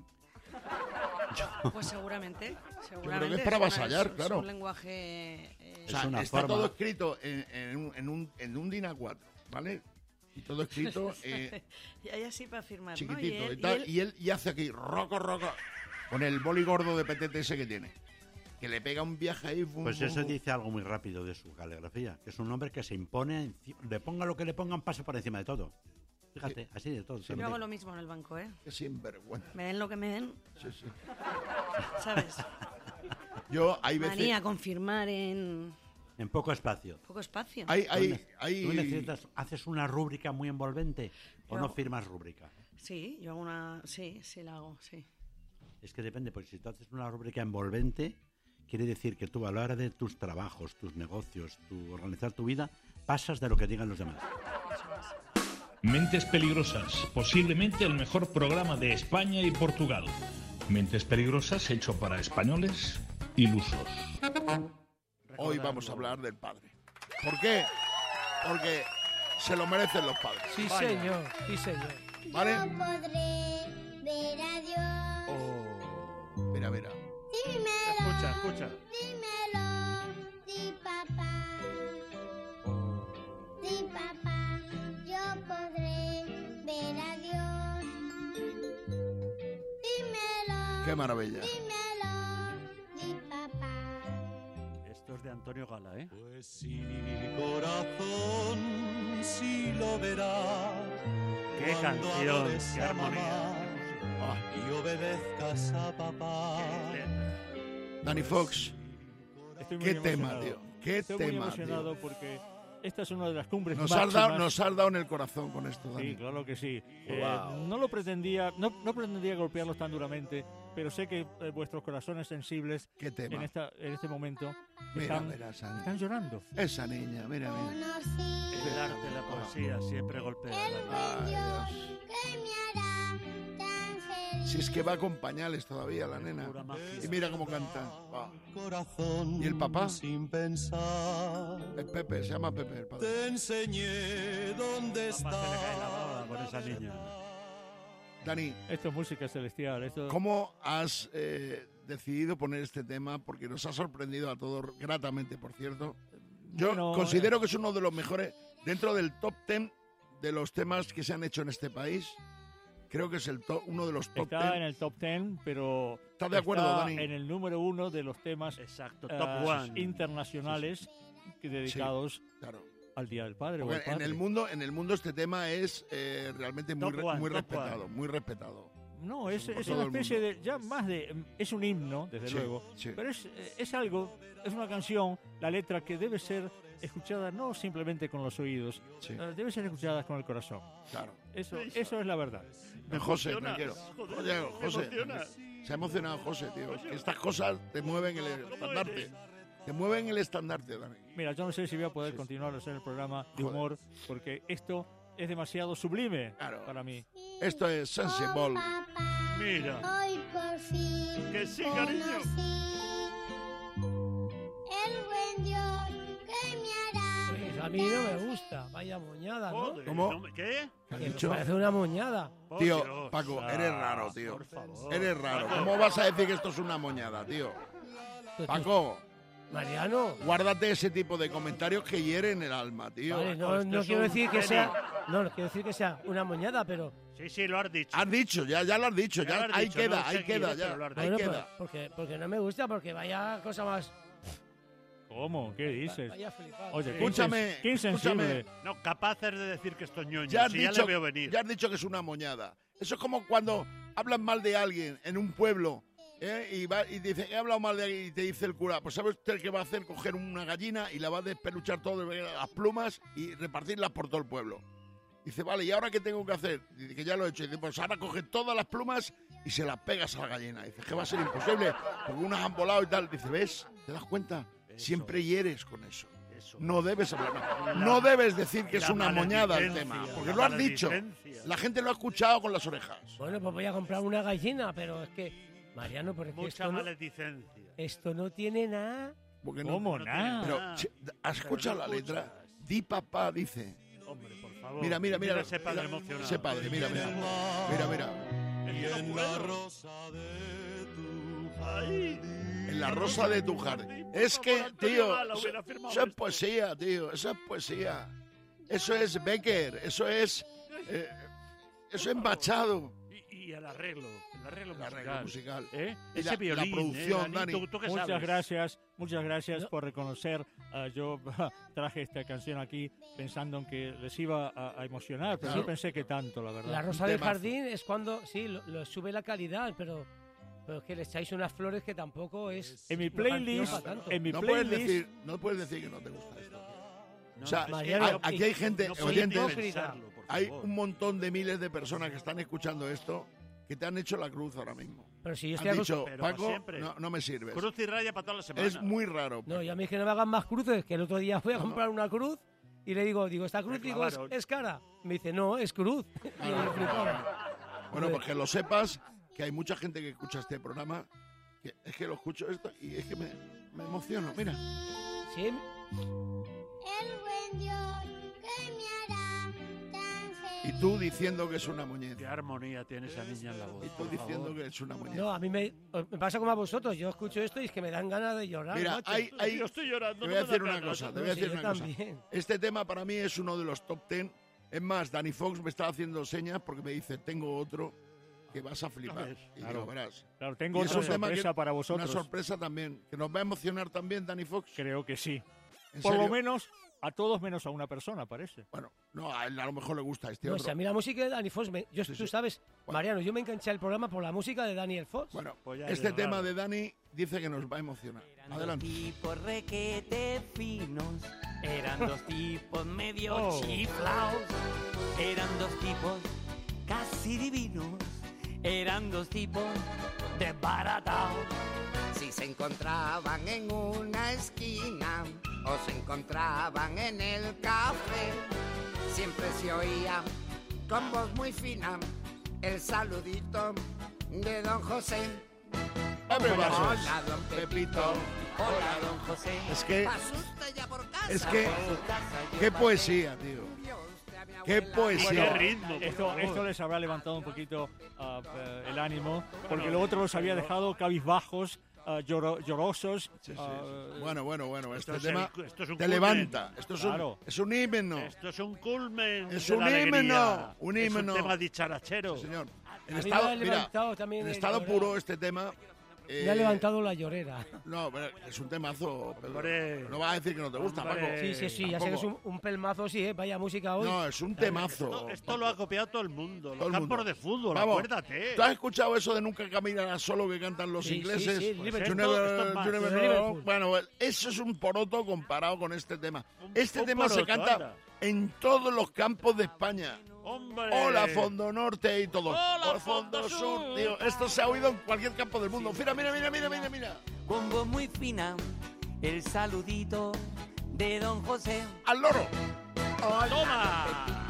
Pues seguramente, seguramente. creo que es para una- avasallar, es un- claro. Es un lenguaje... eh, O sea, una está forma. todo escrito en, en un, en, un, en un DIN A cuatro, ¿vale? Y todo escrito eh, y hay así para firmar, ¿no? chiquitito y, él- tal. él- Y él y hace aquí, roco, roco, con el boli gordo de P T T ese que tiene. Que le pega un viaje ahí. Fum, Pues fum, eso fum. dice algo muy rápido de su caligrafía, que es un hombre que se impone, enci- le ponga lo que le pongan, pasa por encima de todo. Fíjate, así de todo. Yo hago lo mismo en el banco, ¿eh? Qué sinvergüenza. Me den lo que me den, Sí, sí. ¿sabes? Yo hay veces... Manía con firmar en En poco espacio. poco espacio. Hay, Tú hay, ne- hay... ¿Tú necesitas, haces una rúbrica muy envolvente o Yo- no firmas rúbrica? Sí, yo hago una... Sí, sí la hago, sí. Es que depende, porque si tú haces una rúbrica envolvente, quiere decir que tú a la hora de tus trabajos, tus negocios, tu organizar tu vida, pasas de lo que digan los demás. Mentes Peligrosas, posiblemente el mejor programa de España y Portugal. Mentes Peligrosas hecho para españoles ilusos. Hoy vamos a hablar del padre. ¿Por qué? Porque se lo merecen los padres. Sí, señor, sí, señor. ¿Vale? Yo podré ver a Dios. Oh, mira, mira. Dímelo. Escucha, escucha. Dímelo. Sí, papá. Sí, papá. Yo podré ver a Dios. Qué maravilla. dímelo, di papá. Esto es de Antonio Gala, ¿eh? Pues sí, corazón, sí lo verás. Qué cuando canción, adores qué a armonía. mamá y obedezcas a papá. Dani Fox, Estoy muy qué tema, emocionado. tío. Qué Estoy muy tema, emocionado tío. porque esta es una de las cumbres Nos máximas. has, dado, nos has dado en el corazón con esto, Dani. Sí, claro que sí. Eh, Wow. no lo pretendía, no, no pretendía golpearlos tan duramente, pero sé que eh, vuestros corazones sensibles Qué tema. en esta en este momento Mira, están, mira esa están niña. llorando. Esa niña, mira, mira. Conocí El arte, la poesía, siempre golpea. el la- buen Ay, Dios que me hará tan feliz. Si es que va con pañales todavía la nena. Pura magia. Y mira cómo canta. Va. Corazón, ¿Y el papá? sin pensar, Es Pepe, se llama Pepe el padre. te enseñé dónde Papá se le cae la está. baba con esa niña. Dani, Esto es música celestial. Esto, ¿cómo has eh, decidido poner este tema? Porque nos ha sorprendido a todos gratamente, por cierto. Yo Bueno, considero que es uno de los mejores, dentro del top ten de los temas que se han hecho en este país. Creo que es el top, uno de los top está en ten. el top ten, pero ¿Estás de acuerdo, está Dani? en el número uno de los temas Exacto, eh, top one. internacionales que dedicados Claro. al Día del Padre. o Porque al en padre. el mundo, en el mundo este tema es eh, realmente muy, Top re- one, muy top respetado, one. muy respetado. No, es, por es todo una el especie mundo. de, ya más de, es un himno, desde Sí, luego, sí. pero es, es algo, es una canción, la letra que debe ser escuchada no simplemente con los oídos, Sí, eh, debe ser escuchada con el corazón. claro. Eso, eso es la verdad. Ven, José, emocionas, tranquilo. joder, Oye, me José, emocionas. se ha emocionado José, tío. Es que estas cosas te mueven el estandarte. Te mueven el estandarte, Dani. Mira, yo no sé si voy a poder continuar a hacer el programa de Joder. humor, porque esto es demasiado sublime Claro. para mí. Esto es Oh, Sensible. papá, Mira. hoy por fin Que sí, cariño. conocí el buen Dios que me hará Pues a mí no me gusta. Vaya moñada, ¿no? Joder, ¿Cómo? no me- ¿Qué? ¿Qué has Que me dicho? parece una moñada. Por Tío, Dios. Paco, Ah, eres raro, tío. Por favor. Eres raro. Paco. ¿Cómo vas a decir que esto es una moñada, tío? Paco, Mariano. guárdate ese tipo de comentarios que hieren el alma, tío. Vale, no, esto no es quiero un decir que genio. sea. No, no quiero decir que sea una moñada, pero. Sí, sí, lo has dicho. Has dicho, ya, ya lo has dicho, Ya ya, lo has ahí dicho, queda, no ahí seguiré, queda, ya, pero lo has ahí Bueno, pues, queda. porque, porque no me gusta, porque vaya cosa más. ¿Cómo? ¿Qué dices? Vaya flipado. Oye, qué Escúchame, insen- qué insensible. escúchame. No, capaces de decir que esto es ñoño. Ya has, si ya dicho, le veo venir. ya has dicho que es una moñada. Eso es como cuando hablan mal de alguien en un pueblo, ¿eh? y, va, y dice, he hablado mal de alguien, y te dice el cura, pues ¿sabe usted qué va a hacer? Coger una gallina y la va a despeluchar todo, las plumas y repartirlas por todo el pueblo. Dice, vale, ¿y ahora qué tengo que hacer? Dice, que ya lo he hecho. Dice, pues ahora coge todas las plumas y se las pegas a la gallina. Dice, que va a ser imposible, porque unas han volado y tal. Dice, ¿ves? ¿Te das cuenta? Siempre hieres con eso. Eso. No debes hablar. No debes decir que es La una moñada el maledicencia, tema, porque la lo has dicho. maledicencia. La gente lo ha escuchado con las orejas. Bueno, pues voy a comprar una gallina, pero es que. Mariano, porque Mucha esto no, maledicencia. esto no tiene nada. Porque no- ¿Cómo? no Nada. Pero, Ah, che, ¿has escuchado la no letra? escuchas. Di papá, dice. Hombre, por favor. Mira, mira, mira. ese padre mira, emocionado. ese padre, mira, mira. Mira, mira. Y en la rosa de tu Ay. En la rosa de tu jardín. Es que, tío, eso, eso es poesía, tío. Eso es poesía. Eso es Becker. Eso es. eh, eso es Machado. Y, y el arreglo. El arreglo El musical. arreglo musical. ¿Eh? Y Ese la- la violín. producción, ¿eh, Dani. ¿Tú, tú qué Muchas sabes? gracias, muchas gracias No. por reconocer. Ah, yo traje esta canción aquí pensando en que les iba a, a emocionar, pero Claro. no pensé que tanto, la verdad. La rosa Un del temazo. jardín es cuando, sí, lo, lo sube la calidad, pero, pero es que le echáis unas flores que tampoco es. En mi una canción playlist, pa' tanto. en mi No puedes, playlist, decir, no puedes decir que no te gusta esto. No, O sea, es que Mariano, no- aquí hay gente, no puedes oyentes, ni pensarlo, por hay favor. un montón de miles de personas que están escuchando esto que te han hecho la cruz ahora mismo. Pero si yo Han estoy dicho, Pero para Paco, siempre. no, no me sirves. Cruz y raya para toda la semana. Es muy raro. No, y a mí que no me hagan más cruces, que el otro día fui a No, no. comprar una cruz y le digo, digo, ¿esta cruz Me digo, es, clavaron. es cara? Me dice, no, es cruz. Y yo flipaba. Bueno, pues que lo sepas, que hay mucha gente que escucha este programa, que es que lo escucho esto y es que me, me emociono. Mira, Sí, El buen Dios que me hará tan y feliz. tú diciendo que es una muñeca. Qué armonía tiene esa niña en la voz. Y tú por diciendo favor. que es una muñeca. no, a mí me, me pasa como a vosotros. Yo escucho esto y es que me dan ganas de llorar. Mira, macho. hay, hay, Yo estoy llorando. te no voy a me da decir una ganas. cosa, te No, voy a sí, decir yo una cosa. también. Este tema para mí es uno de los top ten. Es más, Danny Fox me está haciendo señas porque me dice, tengo otro que vas a flipar. ves? Y Claro. lo verás. Claro, tengo Y es otra un tema sorpresa que- para vosotros. Una sorpresa también, que nos va a emocionar también Danny Fox. Creo que sí. ¿En Por lo serio? menos a todos menos a una persona, parece. Bueno, no, a él a lo mejor le gusta este No otro. sé, a mí la música de Danny Fox, me- yo, Sí, tú sí. sabes, Bueno. Mariano, yo me enganché al programa por la música de Daniel Fox. Bueno, Pues ya este es tema raro. de Dani dice que nos va a emocionar. Adelante. Dos tipos requete finos, eran dos tipos medio Oh. chiflaos, eran dos tipos casi divinos, eran dos tipos desbaratados. Si se encontraban en una esquina o se encontraban en el café, siempre se oía con voz muy fina el saludito de don José. Everybody. Hola, don Pepito. Hola, don José. Es que- ¿Pasa usted ya por casa? Es que, Por su casa yo qué pasé. poesía, tío. Vio usted a mi Qué abuela. poesía. Qué ritmo, por Esto, favor. esto les habrá levantado un poquito ah, eh, el ánimo, porque lo otro los había dejado cabizbajos, ah, lloro- llorosos. Sí, sí. ah, Bueno, bueno, bueno. Este Esto es tema el- esto es un te culmen. levanta. Esto es un, Claro. es un himno. Esto es un culmen. Es de un la alegría. himno, un Es himno. un tema dicharachero. Sí, señor. En A mí me estado, ha mira, levantado también en el estado llorar. puro este tema. Me ha eh, levantado la llorera. No, pero es un temazo. Pedro. Hombre. No vas a decir que no te gusta, Hombre. Paco. Sí, sí, sí, ya sé que es un, un pelmazo, sí, ¿eh? Vaya música hoy. No, es un temazo. Esto, esto lo ha copiado todo el mundo. Los Todo el campos mundo. de fútbol, Vamos, acuérdate. ¿Tú has escuchado eso de nunca caminarás solo que cantan los Sí, sí, ingleses? sí, Pues Liverpool. you never- Esto es más. you never De know. Liverpool. Bueno, eso es un poroto comparado con este tema. Un- Este un tema se poroto, canta anda. en todos los campos de España. Hombre. Hola, Fondo Norte y todo. Hola, Hola, Fondo Fondo Sur. Sur. Tío, esto se ha oído en cualquier campo del mundo. Mira, mira, mira, mira, mira, mira. Con voz muy fina, el saludito de don José. Al loro. Toma.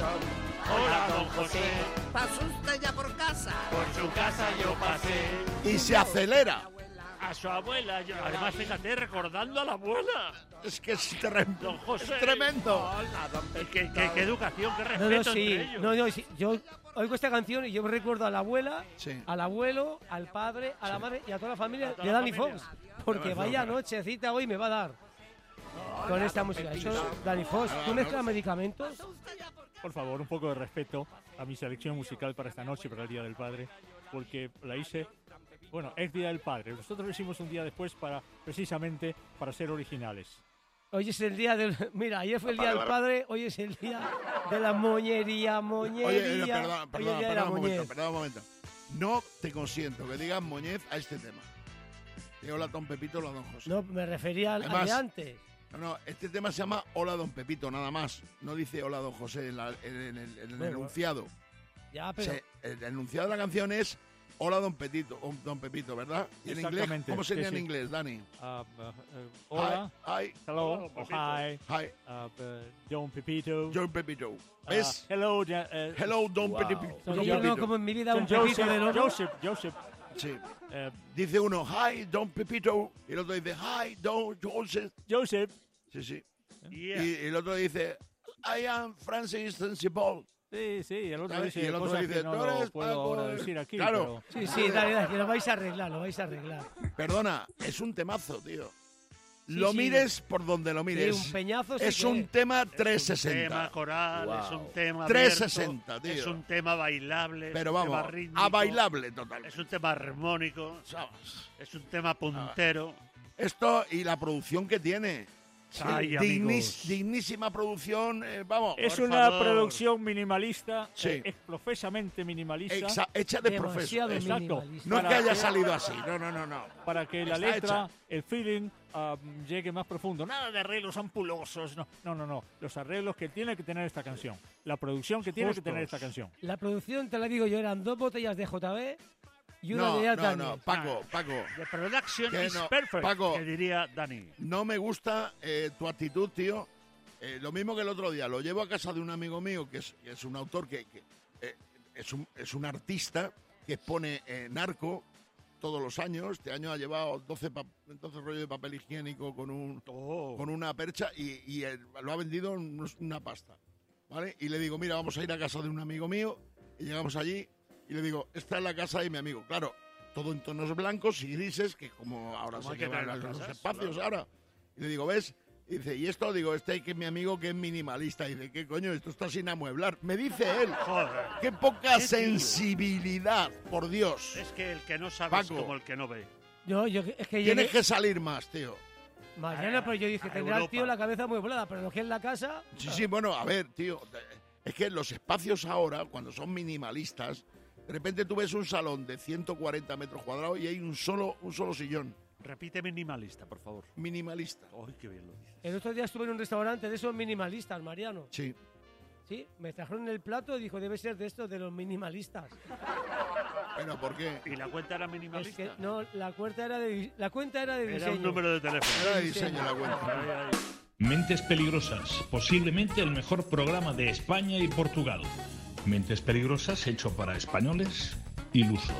Hola, don José. ¿Pasa usted ya por casa? Por su casa yo pasé. Y se acelera. A su abuela. yo- Además, fíjate, recordando a la abuela. Es que es tremendo. Don José. Es tremendo. Hola, don Qué, Pepito. qué- qué educación, qué No, respeto no, sí. entre ellos. No, no, sí. Yo oigo esta canción y yo me recuerdo a la abuela, Sí. al abuelo, al padre, a la madre y a toda la familia A toda de la Danny familia. Fox. Porque vaya nochecita hoy me va a dar con esta música. Eso es Danny Fox. ¿Tú mezclas medicamentos? Por favor, un poco de respeto a mi selección musical para esta noche, para el Día del Padre, porque la hice, bueno, es Día del Padre. Nosotros lo hicimos un día después para, precisamente, para ser originales. Hoy es el día del... Mira, ayer fue el día del padre, hoy es el día de la moñería, moñería. Oye, eh, perdón, Hoy es el perdón, día de la perdón un momento, moñez. perdón un momento. No te consiento que digas Moñez a este tema. Que hola, don Pepito, hola, don José. No, me refería al, al Además, de antes. No, no, este tema se llama Hola, don Pepito, nada más. No dice Hola, don José en, la- en- en el, en el Bueno, enunciado. Ya, pero... Se- el enunciado de la canción es Hola, don Pepito, o don Pepito, ¿verdad? ¿Y en inglés? Exactamente, ¿Cómo sería sí, en sí. inglés, Dani? Ah, ah, eh, hola, Hi, hi, hello, Hola, o Pepito. hi, hi, ah, eh, Don Pepito. John Pepito. Ah, ¿Ves? hello, ja- eh, Hello, don wow. Pepito. Son Yo yo- no como en mi vida un son pepito Joseph, de lomo. Joseph, Joseph. Sí. eh, Dice uno, Hi, don Pepito. Y el otro dice, Hi, don Joseph. Joseph. Sí, sí. Yeah. Y, y el otro dice, I am Francis Sensible. Sí, sí, el otro ¿Sabes? dice Y el otro cosas dice, que no "Tú lo eres puedo Paco, ahora eres-". decir aquí, Claro. pero... Sí, sí, dale, dale, que lo vais a arreglar, lo vais a arreglar. Perdona, es un temazo, tío. Sí, lo sí. mires por donde lo Sí, mires. un peñazo sí es que un es. tema Es un tema trescientos sesenta. coral, es un tema trescientos abierto, sesenta, tío. es un tema bailable, Pero es un vamos, tema rítmico, a bailable total. es un tema armónico, Vamos. es un tema puntero. Esto y la producción que tiene. Ay, Dignis- amigos. dignísima producción, eh, vamos. Es Por una favor. producción minimalista, Sí. eh, es profesamente minimalista, exa- hecha de profesor. Demasiado Exacto. minimalista. No es que para haya que- salido así, no, no, no, no. para que la Está letra, hecha. el feeling, ah, llegue más profundo. Nada de arreglos ampulosos, no, no, no, no. Los arreglos que tiene que tener esta canción. La producción que tiene Justos. que tener esta canción. La producción, te la digo yo, eran dos botellas de J B y una No, de Jack no, Daniels. no, Paco, Paco. The production Que is no, perfect, Paco. que diría Dani. No me gusta eh, tu actitud, tío. Eh, lo mismo que el otro día. Lo llevo a casa de un amigo mío que es, que es un autor que, que, eh, es, un, es un artista que expone eh, narco todos los años. Este año ha llevado doce, pa- doce rollos de papel higiénico con, un, Oh. con una percha y, y él lo ha vendido en unos- una pasta. ¿Vale? Y le digo, mira, vamos a ir a casa de un amigo mío. Y llegamos allí y le digo, esta es la casa de mi amigo. Claro, todo en tonos blancos y grises, que como ahora Como se hay que llevan tener las los casas, espacios claro. ahora. Y le digo, ¿ves? Y dice, y esto, digo, este que es mi amigo que es minimalista. Y dice, ¿qué coño? Esto está sin amueblar. Me dice él. Joder. Qué poca Qué tío. sensibilidad, por Dios. Es que el que no sabe Paco. es como el que no ve. Yo, yo, es que Tienes llegué- que salir más, tío. Mañana, pero yo dije, a tendrá el Europa. tío la cabeza muy volada, pero lo que en la casa... Sí, sí, bueno, a ver, tío. Es que los espacios ahora, cuando son minimalistas, de repente tú ves un salón de ciento cuarenta metros cuadrados y hay un solo, un solo sillón. Repite minimalista, por favor. Minimalista. Ay, qué bien lo dices. El otro día estuve en un restaurante de esos minimalistas, Mariano. Sí. Sí, me trajeron el plato y dijo, debe ser de estos, de los minimalistas. Bueno, ¿por qué? ¿Y la cuenta era Es minimalista? que, no, la cuenta era de, di- la cuenta era de Era diseño. un número de teléfono. Era de diseño la cuenta. Ay, ay. Mentes Peligrosas, posiblemente el mejor programa de España y Portugal. Mentes Peligrosas hecho para españoles ilusos.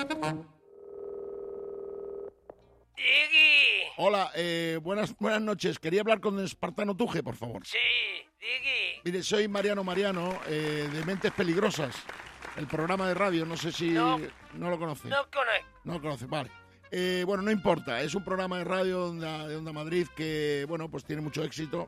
Digui, Hola, eh, buenas, buenas noches. Quería hablar con Espartano Tuje, por favor. sí, Digui. Mire, soy Mariano Mariano, eh, de Mentes Peligrosas, el programa de radio. No sé si No. no lo conoce. No conozco. No lo conoce, vale. Eh, bueno, no importa. Es un programa de radio de Onda, de Onda Madrid que, bueno, pues tiene mucho éxito.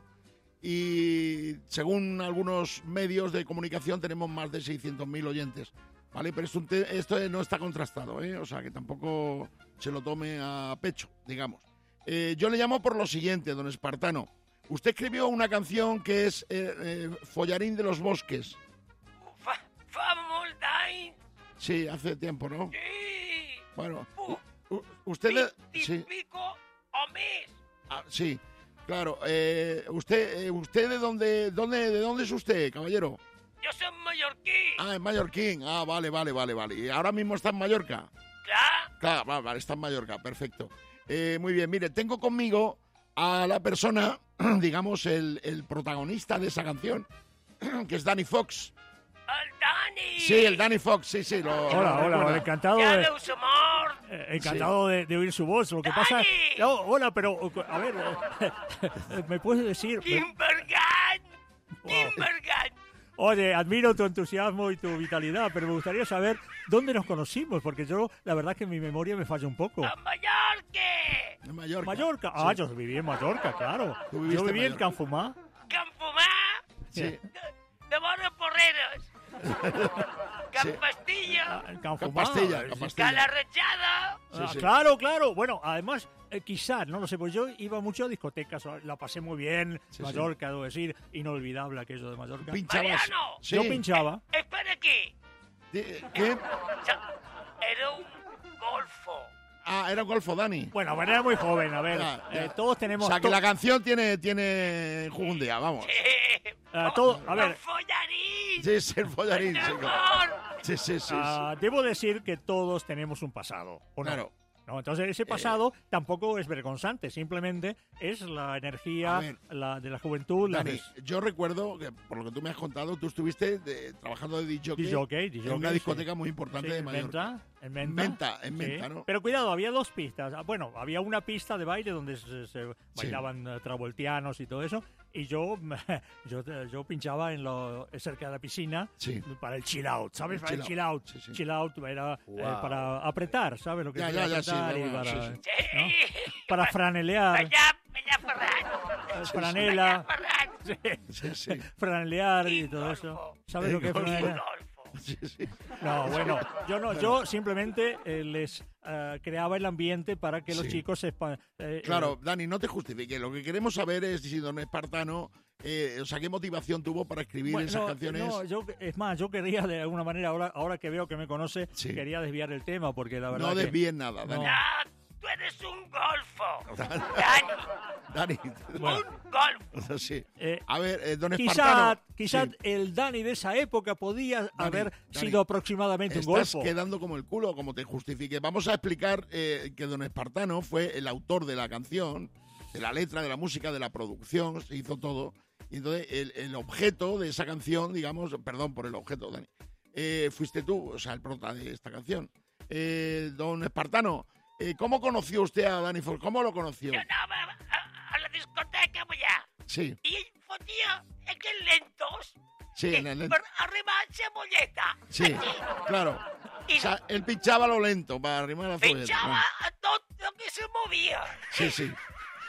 Y según algunos medios de comunicación tenemos más de seiscientos mil oyentes. ¿Vale? Pero esto, esto no está contrastado, ¿eh? O sea, que tampoco se lo tome a pecho, digamos. Eh, yo le llamo por lo siguiente, don Espartano. Usted escribió una canción que es eh, eh, Follarín de los Bosques. Fa, fa Moldine. Sí, hace tiempo, ¿no? Sí. Bueno, Uh, u- usted... le- Pi- sí, Pico o mes. ah, sí, claro. Eh, usted, eh, usted de dónde, dónde, ¿de dónde es usted, caballero? Yo soy mallorquí. Ah, en Mallorquín. Ah, vale, vale, vale, vale. ¿Y ahora mismo está en Mallorca? Claro. Claro, vale, vale, está en Mallorca, perfecto. Eh, muy bien, mire, tengo conmigo a la persona, digamos, el, el protagonista de esa canción, que es Danny Fox. El Dani. Sí, el Danny Fox, sí, sí. Lo, Hola, lo hola, recuerda. hola, encantado Ya de, de uso amor. eh, encantado de, de oír su voz. Lo que pasa es... ¡Dani! No, hola, pero, a ver, eh, ¿me puedes decir? Timbergan. Wow. Timbergan. Oye, admiro tu entusiasmo y tu vitalidad, pero me gustaría saber dónde nos conocimos, porque yo, la verdad es que mi memoria me falla un poco. A Mallorca. En Mallorca. Mallorca. Ah, Sí. yo viví en Mallorca, claro. Tú viviste Yo viví en en Mallorca. Canfumá. Campomá. Sí. De Barrio Porreros. Campastillo. Ah, en Canfumá. Capastilla, Sí. Capastilla. Calarrechada. Sí, Ah, sí. Claro, claro. Bueno, además, eh, quizás, no lo sé, pues yo iba mucho a discotecas, la pasé muy bien. Sí, Mallorca, debo decir, inolvidable aquello de Mallorca. Pinchabas. Mariano. Sí. Yo pinchaba. Espera aquí. Di- ¿Qué? Sa- Era un golfo. Ah, era un golfo, Dani. Bueno, bueno, era muy joven, a ver. Ya, ya. eh, todos tenemos... O sea, que to- la canción tiene, tiene jugundía, vamos. Eh, Ah, todo- a ver. Un follarín. Sí, es el follarín. El Sí, mejor. sí, sí. sí, Ah, debo decir que todos tenemos un pasado, ¿o no? Claro. ¿No? Entonces, ese pasado tampoco es vergonzante, simplemente es la energía A ver, la, de la juventud. La Dani, des- yo recuerdo que, por lo que tú me has contado, tú estuviste de- trabajando de D J Disjockey, en disjockey, una sí. discoteca muy importante Sí, de en Mallorca. Menta, en Menta. Menta, en Sí. Menta, ¿no? Pero cuidado, había dos pistas. Ah, Bueno, había una pista de baile donde se, se bailaban eh, travoltianos y todo eso. Y yo, yo, yo pinchaba en lo, cerca de la piscina Sí. para el chill out, ¿sabes? El Para el chill chill out, out. sí, sí. Chill out era eh, Wow. para apretar, ¿sabes? Lo que Ya, es ya, ya, sí, apretar y bueno, para, sí, sí. Sí. ¿no? para franelear, Vaya, vaya Ferran. franela, Vaya Ferran. sí, Sí, sí. franelear y Y todo golfo. eso. ¿Sabes Y lo que es golfo. franelear? Golfo. Sí, sí. No, bueno, yo no, yo simplemente eh, les eh, creaba el ambiente para que los Sí. chicos se espa- eh, Claro, eh, Dani, no te justifiques. Lo que queremos saber es si don Espartano, eh, o sea, qué motivación tuvo para escribir bueno, esas no, canciones. no, yo, es más, yo quería de alguna manera, ahora, ahora que veo que me conoce, Sí. quería desviar el tema porque la verdad No que- desvíes nada, Dani. No. Ah, tú eres un golfo. Dani. Dani, Dani. Bueno. un golfo. Sí. Eh, A ver, eh, don Quizá, Espartano. quizá sí. el Dani de esa época podía haber Dani, sido aproximadamente un Estás golfo. quedando como el culo, como te justifique. Vamos a explicar eh, que don Espartano fue el autor de la canción, de la letra, de la música, de la producción, se hizo todo. Y entonces el, el objeto de esa canción, digamos, perdón por el objeto, Dani, eh, fuiste tú, o sea, el prota de esta canción. Eh, don Espartano, eh, ¿cómo conoció usted a Dani Fox? ¿Cómo lo conoció? Yo no, a, a- a la discoteca voy a. Sí, Y fotía en que lentos. sí, que en el... por arriba cebolleta. Sí, claro. Y O sea, él pinchaba lo lento para arrimar la cebolleta. pinchaba a todo lo que se movía. Sí, sí.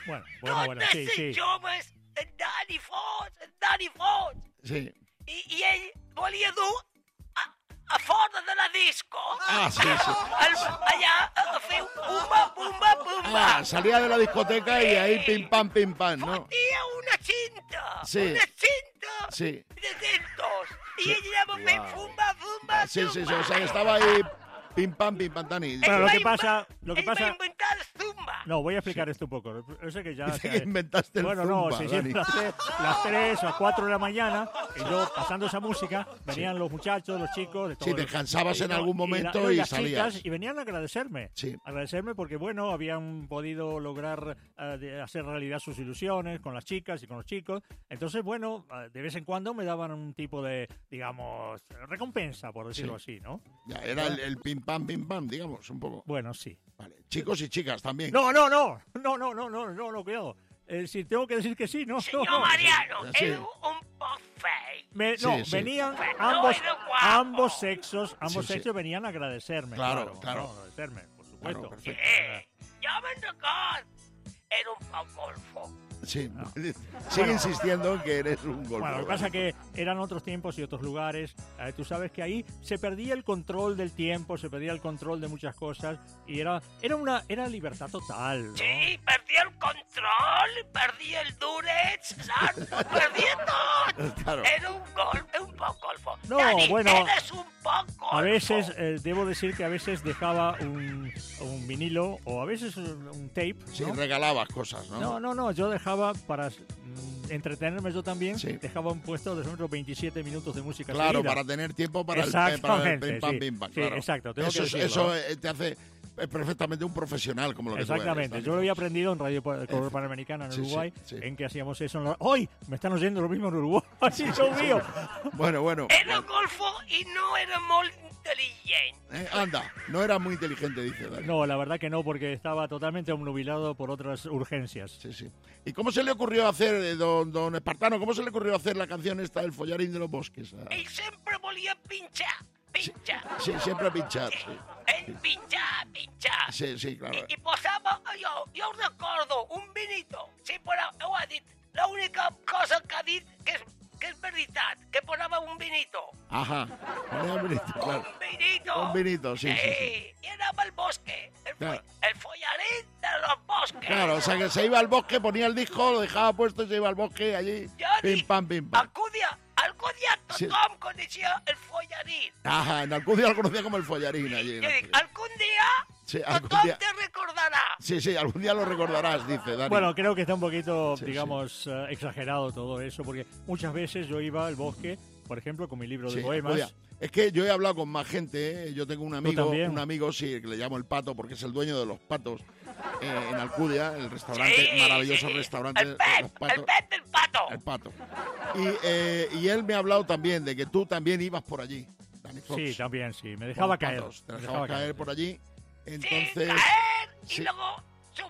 Bueno, bueno, bueno, sí, Tots sí. els joves anant-hi fots, anant-hi fots. Sí. I, I ell volia dur a, a fora de la disco. Ah, sí, sí. El, allà a fer un pumba, pumba, pumba. Ah, salía de la discoteca y ahí pim pam, pim pam, ¿no? Fotia una cinta. Sí. Una cinta Sí. de dentos. I ell anava fent fumba, fumba, Sí, sí, sí, zumba. o sea que estaba ahí pim pam, pim pam, Dani. Bueno, lo que pasa, lo que Ell va pasa. inventar zumba. No, voy a explicar esto un poco. Yo sé que ya. Dice se- que inventaste el Bueno, zumba, no, si Dani. siempre las tres, las tres o cuatro de la mañana, y yo pasando esa música, venían los muchachos, los chicos, de Sí, todos. descansabas y en no, algún y la- momento no, y las salías. chicas, y venían a agradecerme. Sí. Agradecerme porque, bueno, habían podido lograr eh, de hacer realidad sus ilusiones con las chicas y con los chicos. Entonces, bueno, eh, de vez en cuando me daban un tipo de, digamos, recompensa, por decirlo Sí. así, ¿no? Ya, era el, el pim pam, pim pam, digamos, un poco. Bueno, sí. Vale. Chicos y chicas también. No, no, no, no, no, no, no, no, no, cuidado. Eh, si tengo que decir que sí, no. Senyor no. Mariano, Sí. era un poc fei. Me- Sí, no, sí. venían No, ambos, era guapo. ambos sexos, ambos Sí, sí. sexos venían a agradecerme. Claro, Claro, claro. ¿no? Agradecerme, por supuesto. Claro, perfecto. Eh, jo me'n record. Era un poc golfo. Sí. No. Sigue Bueno. insistiendo en que eres un golfo. Bueno, lo que pasa es que eran otros tiempos y otros lugares. Eh, tú sabes que ahí se perdía el control del tiempo, se perdía el control de muchas cosas y era era una era libertad total. ¿no? Sí, perdí el control, perdí el durex, saps? Ho perdia tot. Claro. Era un gol, un poc golfo. No, Dani, bueno, eres un poc golfo. A veces, eh, debo decir que a veces dejaba un, un vinilo o a veces un, un tape. Sí, ¿no? regalabas cosas, ¿no? No, no, no, yo dejaba para mm, entretenerme yo también, Sí. dejaba un puesto de unos veintisiete minutos de música Claro, seguida. para tener tiempo para el, para el Exactamente, pim pam, sí. pim pam, Sí, claro. exacto, tengo eso que es- decirlo, eso ¿no? eh, te hace eh, perfectamente un profesional como lo que tú eres, Exactamente, Dani. yo lo había aprendido en Radio Pa- Color Panamericana en Sí, sí, Uruguay, sí. en que hacíamos eso. En la... ¡Ay! Me están oyendo lo mismo en Uruguay. ¡Así Dios mío! Bueno, bueno. Era golfo i no era molt intel·ligent. Eh, anda, no era muy inteligente, dice Dani. No, la verdad que no, porque estaba totalmente obnubilado por otras urgencias. Sí, sí. ¿Y cómo se le ocurrió hacer, eh, don, don Espartano, cómo se le ocurrió hacer la canción esta del follarín de los bosques? Ah, Ell sempre volia pinxar, pinxar. sí, siempre a pinchar, sí. Ell pinxar, pinxar. Sí, sí, claro. I, i posava, jo, jo recordo, un vinito. Sí, però ho ha dit. L'única cosa que ha dit que és, que és veritat, que posava un vinito. Ajá. Ponía un vinito, claro. Un vinito. Un vinito, sí, sí, sí. Eh, I anava al bosque. El, fo Claro. el follarín de los bosques. Claro, o sea que se iba al bosque, ponía el disco, lo dejaba puesto y se iba al bosque allí. Jo Pim dic, pam, pim pam. Alcúdia, Alcúdia, Sí. tothom coneixia el follarín. Ajá, en Alcudia lo conocía como el follarín allí. en Jo dic, Alcudia. algun dia Sí, algún tothom día- te recordarà. Sí, sí, algún día lo recordarás, dice Dani. Bueno, creo que está un poquito, Sí, digamos, eh, exagerado todo eso, porque muchas veces yo iba al bosque, por ejemplo, con mi libro Sí, de poemas. Alcudia. Es que yo he hablado con más gente, ¿eh? Yo tengo un amigo, también? un amigo, sí, que le llamo el Pato, porque es el dueño de los patos eh, en Alcudia, el restaurante, Sí, maravilloso sí. restaurante El de pet, los patos. el pet del pato. El Pato. Y, eh, y él me ha hablado también de que tú también ibas por allí, Dani Fox. Sí, también, sí. Me Con dejaba los caer. patos, Te me dejaba dejaba caer por allí. Sí, Entonces... caer y sí. luego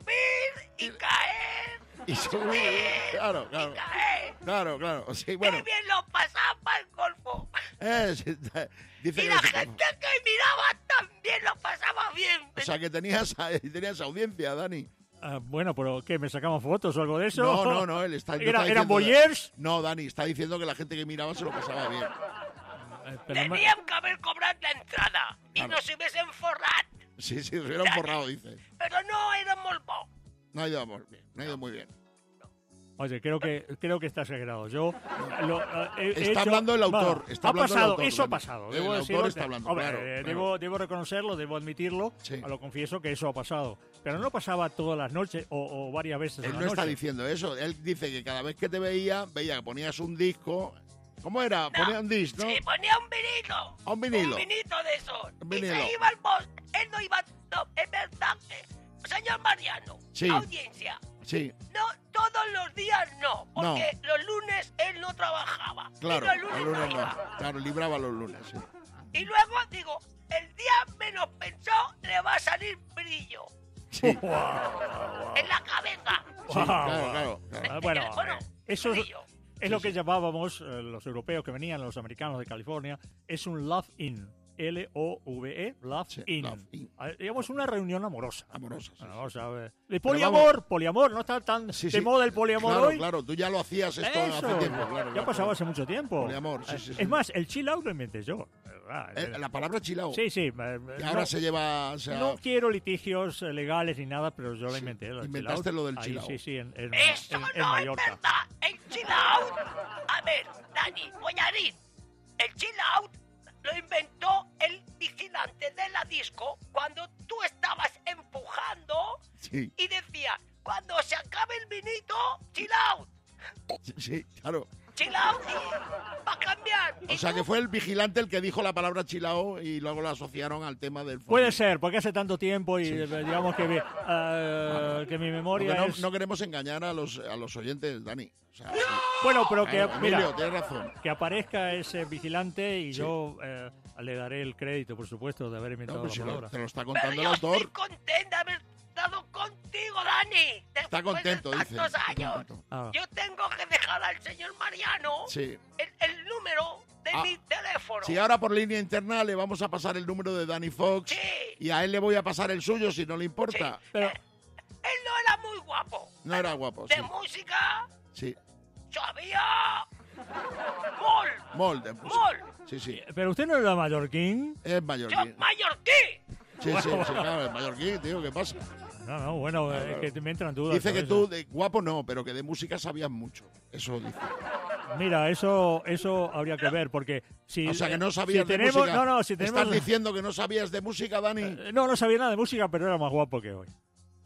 subir y caer. Y subir, claro, claro. Caer. Claro, claro. Sí, bueno. Qué bien lo pasaba el golfo. eh, sí, dice Y que la se- gente que miraba también lo pasaba bien. O sea, que tenías, tenías audiencia, Dani. Ah, bueno, pero ¿qué? ¿Me sacamos fotos o algo de eso? No, no, no, él está, ¿Era- está ¿Eran diciendo- voyeurs? No, Dani, está diciendo que la gente que miraba se lo pasaba bien. Eh, pero me- Teníem que haver cobrat l'entrada i Claro. no s'hi haguessin forrat. Sí, sí, se hubieran forrado, dice. Però no era molt bo. No ha ido muy bien, no ha ido muy bien. Oye, creo que creo que está exagerado. Yo lo, eh, he- he Está hecho- hablando el autor, Bueno, está ha hablando el pasado, autor, eso ha Dani. pasado. El Debo autor decirlo. está hablando, Hombre, claro, eh, claro. Debo, debo reconocerlo, debo admitirlo. Sí. Lo confieso que eso ha pasado. Pero no pasaba todas las noches o, o varias veces Él a la no está noche. diciendo eso. Él dice que cada vez que te veía, veía que ponías un disco. ¿Cómo era? Ponía un disc, ¿no? Sí, ponía un vinilo. Un vinilo. Un vinito de esos. Un Y vinilo. se iba al bosque. Él no iba... No, es verdad que... Señor Mariano, Sí. audiencia. Sí, No, todos los días no, porque los lunes él no trabajaba. claro. Y los lunes, Los lunes no no. iba. Claro, libraba los lunes, sí. Y luego digo, el día menos pensó le va a salir brillo Sí, en la cabeza. sí, claro, claro, claro. Ah, bueno, Bueno, eh, eso es, brillo. es lo que llamábamos, eh, los europeos que venían, los americanos de California, es un love-in. L O V E, Love Sí, In. Love In. Ah, digamos, una reunión amorosa. Amorosa, sí, Vamos a ver. De Pero poliamor, vamos- poliamor, no está tan Sí, de sí. moda el poliamor Claro, hoy. claro, tú ya lo hacías esto Eso, hace tiempo. Claro, ya claro. pasaba hace mucho tiempo. Poliamor, sí, Eh, sí, Es sí. más, el chill out lo inventé yo. Ah, Eh, la palabra chilao. Sí, sí. Que ahora se lleva... O sea, No quiero litigios eh, legales ni nada, pero yo lo inventé. Lo del inventaste chill out. lo del Ahí, chill out. Sí, sí, en, en, Eso en- en no Mallorca. es verdad. El chill out. A ver, Dani, Boyarín. El chill out lo inventó el vigilante de la disco cuando tú estabas empujando Sí, y decía, cuando se acabe el vinito, chill out. sí, sí, claro. Chill out y va a cambiar. O sea que fue el vigilante el que dijo la palabra chilao y luego lo asociaron al tema del... Puede ser, porque hace tanto tiempo y eh, digamos que, mi- eh, que mi memoria Porque no, es... no queremos engañar a los, a los oyentes, Dani. O sea, Bueno, pero que, claro, Emilio, mira, tienes razón. que aparezca ese vigilante y yo eh, le daré el crédito, por supuesto, de haber No, inventado pues si la lo- palabra. te lo está Pero contando el yo autor. estoy contenta de haber estado contigo, Dani. Está Después contento, de dice. tantos Está años. contento. Ah. Yo tengo que dejar al señor Mariano Sí. el, el número de Ah. mi teléfono. Si ahora por línea interna le vamos a pasar el número de Danny Fox Sí. y a él le voy a pasar el suyo si no le importa. Pero, Él no era muy guapo. No era guapo, De sí. música Sí. sabía... Mol. Mol de música. Mol. Sí, sí. pero usted no era mallorquín. Es Yo mallorquín. mallorquí. Sí, sí, sí, claro, es mallorquín, tío, ¿qué pasa? No, no, bueno, eh, es que me entran dudas. Dice que sobre tú, eso. de guapo no, pero que de música sabías mucho. Eso dice. Mira, eso eso habría que ver, porque si... O sea, que no eh, sabías si de tenemos, música. No, no, si tenemos... ¿Estás diciendo que no sabías de música, Dani? Eh, No, no sabía nada de música, pero era más guapo que hoy.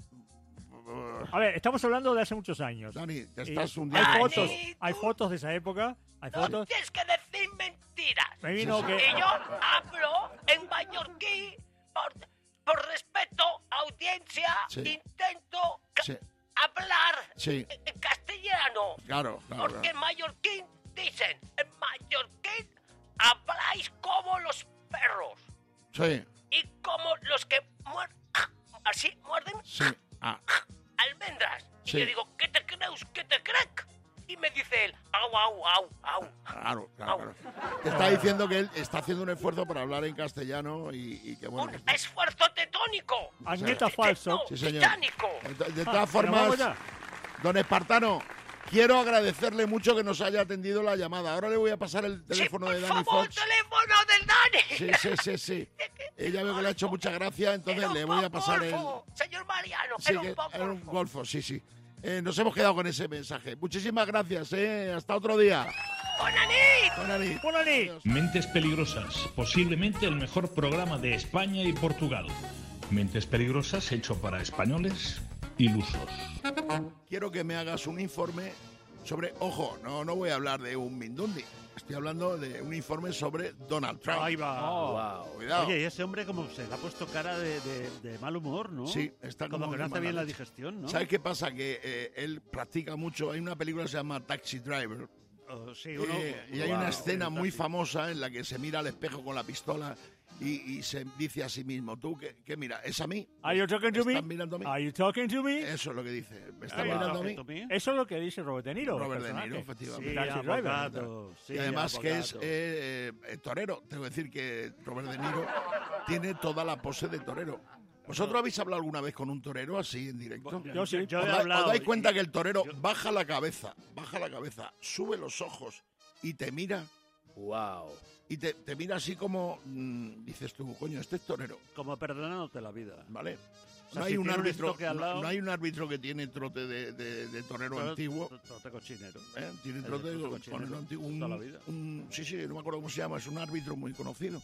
A ver, estamos hablando de hace muchos años. Dani, te Y estás hay hundiendo. fotos, Dani, hay tú- fotos de esa época, hay No fotos. tienes que decir mentiras. Me vino Sí, sí. que... Y yo hablo en mallorquí por, por respeto a audiencia. Sí. Intento ca- Sí, hablar sí, en, en castellano. claro, claro. Porque en mallorquín dicen, en mallorquín habláis como los perros. Sí, Y como los que muerden, así muerden sí. Ah, almendras. Y Sí. yo digo, ¿qué te crees? ¿Qué te crees? Y me dice él, au, au, au, au. claro, claro, claro. Te está diciendo que él está haciendo un esfuerzo para hablar en castellano y, y que bueno. Un que- esfuerzo tetónico. Agneta Falso. Sí, señor. Titánico. De, de Ah, todas pero vamos formas, ya. don Espartano, quiero agradecerle mucho que nos haya atendido la llamada. Ahora le voy a pasar el teléfono sí, de por Danny favor, Fox. teléfono del Dani. Sí, sí, sí, sí. Ella veo que le ha hecho mucha gracia, entonces Era un le voy a pasar el... Golfo, señor Mariano, Sí, era que un poco era un golfo, sí, sí. Eh, nos hemos quedado con ese mensaje. Muchísimas gracias, ¿eh? Hasta otro día. ¡Bonanit! Bonani. ¡Bonani! Mentes Peligrosas, posiblemente el mejor programa de España y Portugal. Mentes Peligrosas hecho para españoles ilusos. Quiero que me hagas un informe sobre... Ojo, no, no voy a hablar de un Mindundi. Estoy hablando de un informe sobre Donald Trump. Ahí va. Wow. Cuidado. Oye, y ese hombre como se le ha puesto cara de, de- de mal humor, ¿no? Sí, está como, como que no de hace mala bien la leche. digestión, ¿no? ¿Sabes qué pasa? Que eh, él practica mucho. Hay una película que se llama Taxi Driver. Oh, sí, uno- Eh, y hay Wow, una escena el muy taxi. famosa en la que se mira al espejo con la pistola y, y se dice a sí mismo, tú, ¿qué, qué mira? ¿Es a mí? Are you talking to ¿Me me? están mirando a mí? Are you talking to me? Eso es lo que dice. ¿Me están Are you mirando a mí? talking to me? Eso es lo que dice Robert De Niro. el Robert De Niro, personaje. efectivamente. Sí, Taxi Driver. abogado, sí, y además que es abogado. eh, eh, torero. Tengo que decir que Robert De Niro tiene toda la pose de torero. ¿Vosotros habéis hablado alguna vez con un torero así en directo? Yo sí. Yo ¿Os, he da- hablado. os dais cuenta y- que el torero baja la cabeza, baja la cabeza, sube los ojos y te mira? Wow. Y te, te mira así como, mm, dices tú, coño, este es torero, Como perdonándote la vida. ¿vale? O sea, No hay, si un tiene un árbitro, estoque al no, lado- no hay un árbitro que tiene trote de, de- de torero Pero- antiguo. Trote cochinero. ¿eh? Tiene El trote de de trote torero cochinero, antiguo. toda la Un, vida. un- sí, sí, no me acuerdo cómo se llama, es un árbitro muy conocido.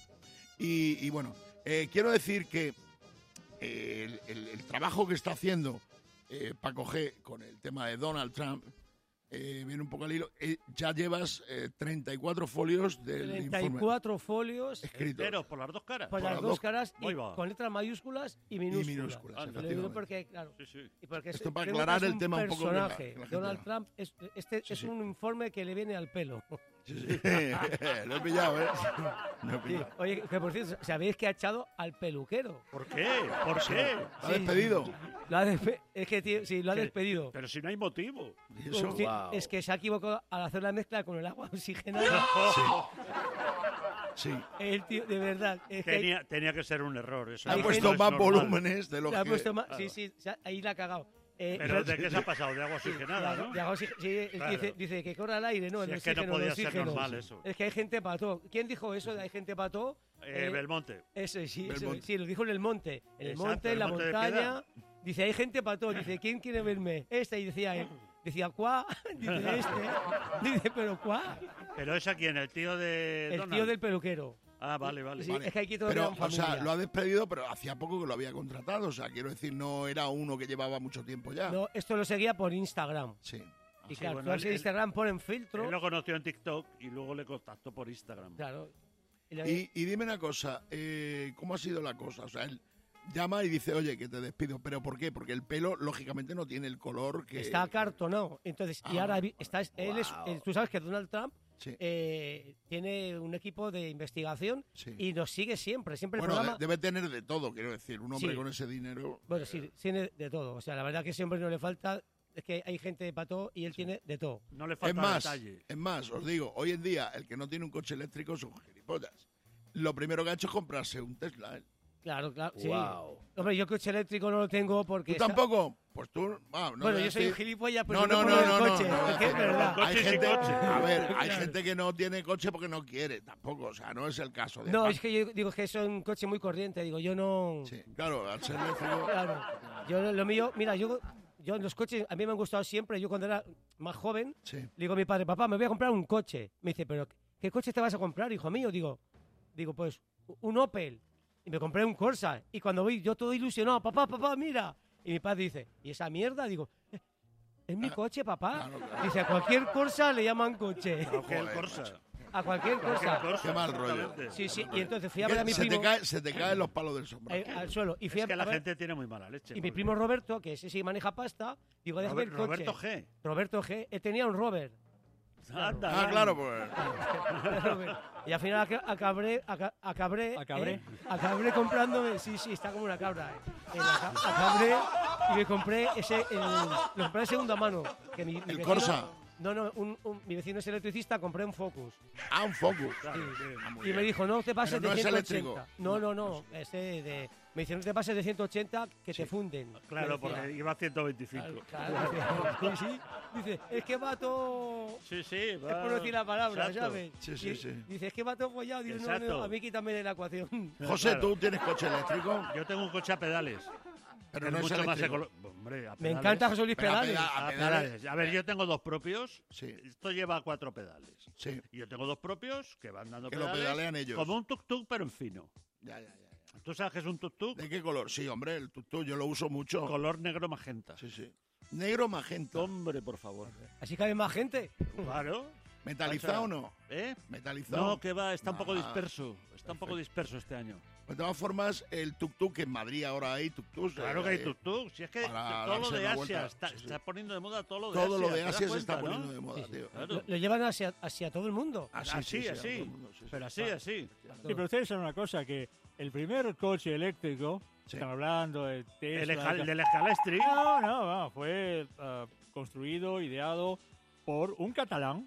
Y, y bueno, eh, quiero decir que eh, el, el- el trabajo que está haciendo eh, Paco G con el tema de Donald Trump eh, viene un poco al hilo. Eh, ya llevas eh, treinta y cuatro folios del treinta y informe cuatro folios escrito. Pero por las dos caras. por por las las dos dos- caras y Ahí va. con letras mayúsculas y minúsculas. minúsculas, Lo digo efectivamente. porque, claro, Sí, sí. y porque Esto es- para creo que aclarar es el un tema un poco que la- personaje. que la gente Donald no- Trump es, este Sí, es sí. un informe que le viene al pelo. Sí, sí. Lo he pillado, ¿eh? Lo he Sí. pillado. Oye, que por cierto, ¿sabéis que ha echado al peluquero? ¿Por qué? ¿Por qué? ¿Lo ha despedido? Lo ha despe- es que tío, sí, lo ha Que- despedido. Pero si no hay motivo. ¿Y eso? Sí, Wow. Es que se ha equivocado al hacer la mezcla con el agua oxigenada. Sí. El tío, de verdad. Es que Tenía, tenía que ser un error. Eso Ha no puesto es más normal. volúmenes de lo le ha que... puesto más- sí, sí, se ha- ahí la ha cagado. Eh, ¿Pero de qué se ha pasado? ¿De agua oxigenada, de agua- no? de agua oxig- sí, es- Claro. dice, dice que corra el aire, ¿no? Si el es que no oxígeno, el podía ser oxígeno. normal eso. Es que hay gente para todo. ¿Quién dijo eso de hay gente para todo? Eh, Belmonte. Eso, sí, eso, Belmonte. sí, lo dijo en el monte. En el Exacto, monte, en el la Monte de montaña. Piedad. Dice, hay gente para todo. Dice, ¿quién quiere verme? Este. Y decía él. Decía, ¿cuá? Dice, este. Dice, ¿pero cuá? ¿Pero es a quién? ¿El tío de El Donald? tío del peluquero. Ah, vale, vale. Sí, Vale. es que aquí todos Pero, eran o sea, familia. lo ha despedido, pero hacía poco que lo había contratado. O sea, quiero decir, no era uno que llevaba mucho tiempo ya. No, esto lo seguía por Instagram. Sí. Y Sí, claro, bueno, tú en él- Instagram ponen filtro. Él lo conoció en TikTok y luego le contactó por Instagram. Claro. Y le- Y, y dime una cosa, eh, ¿cómo ha sido la cosa? O sea, él llama y dice, oye, que te despido. ¿Pero por qué? Porque el pelo, lógicamente, no tiene el color que... Está acartonado. Entonces, y Ah, ahora vi- está, él es, wow. eh, tú sabes que Donald Trump Sí. eh, tiene un equipo de investigación Sí. y nos sigue siempre. Siempre el Bueno, programa. de- debe tener de todo, quiero decir. Un hombre Sí. con ese dinero... Bueno, sí, tiene de todo. O sea, la verdad que ese hombre no le falta. Es que hay gente para todo y él tiene de todo. No le Es falta más, detalle. es más, os digo, hoy en día el que no tiene un coche eléctrico son gilipollas. Lo primero que ha hecho es comprarse un Tesla. ¿eh? Claro, claro. Sí. Guau. Hombre, yo coche eléctrico no lo tengo porque. ¿Tú esa- tampoco? Pues tú... ah, no bueno, voy a yo soy un decir- gilipollas, pero No, no, no, me no, pongo no, el no, coche. no, es que es no, verdad. Hay Coche sin gente, coche. a ver, hay Claro. gente que no tiene coche porque no quiere, tampoco, o sea, no es el caso. De No, Juan. es que yo digo que es un coche muy corriente. Digo, yo no. Sí, claro, al ser eléctrico... Claro. Yo lo, lo mío, mira, yo, yo en los coches, a mí me han gustado siempre. Yo cuando era más joven, Sí. le digo a mi padre, papá, me voy a comprar un coche. Me dice, pero ¿qué coche te vas a comprar, hijo mío? Digo, digo, pues un Opel. Y me compré un Corsa. Y cuando voy, yo todo ilusionado, papá, papá, mira. Y mi padre dice, ¿y esa mierda? Digo, "Eh, es mi coche, papá. claro, claro. Dice, a cualquier Corsa le llaman coche. Claro que el Joder, Corsa. macho. A cualquier Cualquier Corsa. Corsa, Qué mal rollo. exactamente. Sí, sí. Y entonces fui a ver a mi se, primo te cae, se te caen los palos del sombrero. eh, al suelo. Y fui Es a, que a la ver- gente tiene muy mala leche. Y mi porque- primo Roberto, que ese sí maneja pasta, digo, déjame el Robert- coche. Roberto G. Roberto G. Él tenía un Rover. Anda, Ah, claro, pues... Rover. Y al final aca- acabé, aca- acabé, ¿Acabré? eh, acabé comprándome, sí, sí, está como una cabra. eh. El aca- acabé y me compré ese, el, lo compré de segunda mano. Que mi, mi El vecino- Corsa. No, no, un, un- mi vecino es electricista, compré un Focus. Ah, un Focus. Y me dijo, no te pases Pero no de es ciento eléctrico. ochenta. No, no, no, ese de... Me dice, no te pases de ciento ochenta que te funden. Claro, Me decía. porque iba a ciento veinticinco. Claro, dice, sí, sí. Dice, es que va todo... Sí, sí, Es va. por decir la palabra, Exacto. ¿sabes? Sí, sí, Y- sí. Dice, es que va todo follado. Dice, no, Exacto. no, a mí quítame de la ecuación. José, Claro. ¿tú tienes coche eléctrico? Yo tengo un coche a pedales. Pero es no es mucho más eléctrico. ecológico. Hombre, a Me pedales. encanta José Luis Pero a Pedales. peda- A a pedales. pedales. A ver, yo tengo dos propios. Sí. Esto lleva cuatro pedales. Sí. Y yo tengo dos propios que van dando Que lo pedales. pedalean ellos. Como un tuk-tuk, pero en fino. Ya, ya, ya. ¿Tú sabes que es un tuk-tuk? ¿De qué color? Sí, hombre, el tutú yo lo uso mucho. Color negro magenta. Sí, sí. Negro magenta. Hombre, por favor. Así cabe más gente. Claro. ¿Metalizado o no? ¿Eh? ¿Metalizado? No, que va, está un poco Ah, disperso. Está un poco disperso este año. De todas formas, el tuk-tuk, que en Madrid ahora hay tuk-tuks. Claro eh, que hay tuk-tuk. Si es que para todo lo darse de la Asia vuelta. está, Sí, sí. está poniendo de moda todo lo de Asia. Todo lo de ¿te das Asia se está cuenta, poniendo no? de moda, tío. Claro. Lo, lo llevan hacia, hacia todo el mundo. Así, Así, sí, sí, a todo así. el mundo, sí, sí. Pero así, así. Sí, pero ustedes saben una cosa, que el primer coche eléctrico, Sí. están hablando de Tesla... El, Eja- que- del Escalestri. No, no, no, fue ah, construido, ideado por un catalán,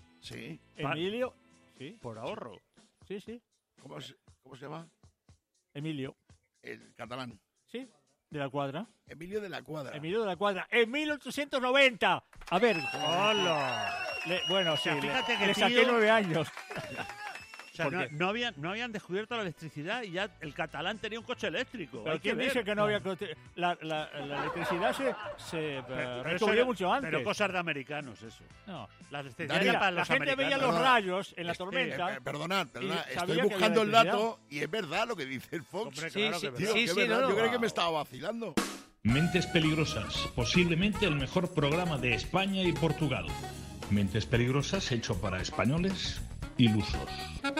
Sí. Emilio... Sí, Por ahorro. sí, sí, ¿Cómo se, cómo se llama? Emilio, El catalán. sí, de la Cuadra. Emilio de la Cuadra. Emilio de la Cuadra, en mil ochocientos noventa. A ver, ¡Hola! le- bueno, sí, sea, le, fíjate que le saqué tío- nueve años. O sea, ¿Por no, qué? no habían, no habían descubierto la electricidad y ya el catalán tenía un coche eléctrico. Pero Hay que ¿quién ver. dice que no había... coche? La, la, la electricidad se, se eh, Pero eso descubrió era- mucho antes. Pero cosas de americanos, eso. No. La electricidad Daría, era para la los gente veía americanos. los rayos en la Este, tormenta. eh, perdonad, perdonad, y sabía estoy que había buscando el electricidad. dato y es verdad lo que dice el Fox. Hombre, Sí, claro sí, que es Tío, verdad. sí, que es sí, verdad, no, no. yo creí que me estaba vacilando. Mentes Peligrosas, posiblemente el mejor programa de España y Portugal. Mentes Peligrosas hecho para españoles ilusos.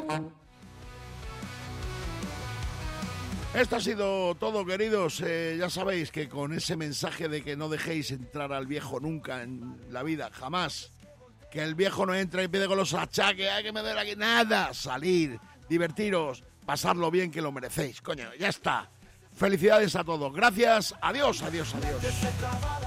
Esto ha sido todo, queridos. Eh, ya sabéis que con ese mensaje de que no dejéis entrar al viejo nunca en la vida, jamás. Que el viejo no entra y pide con los achaques, ¡ay, que me duele aquí! Nada, salir, divertiros, pasarlo bien, que lo merecéis. Coño, ya está. Felicidades a todos. Gracias. Adiós, adiós, adiós.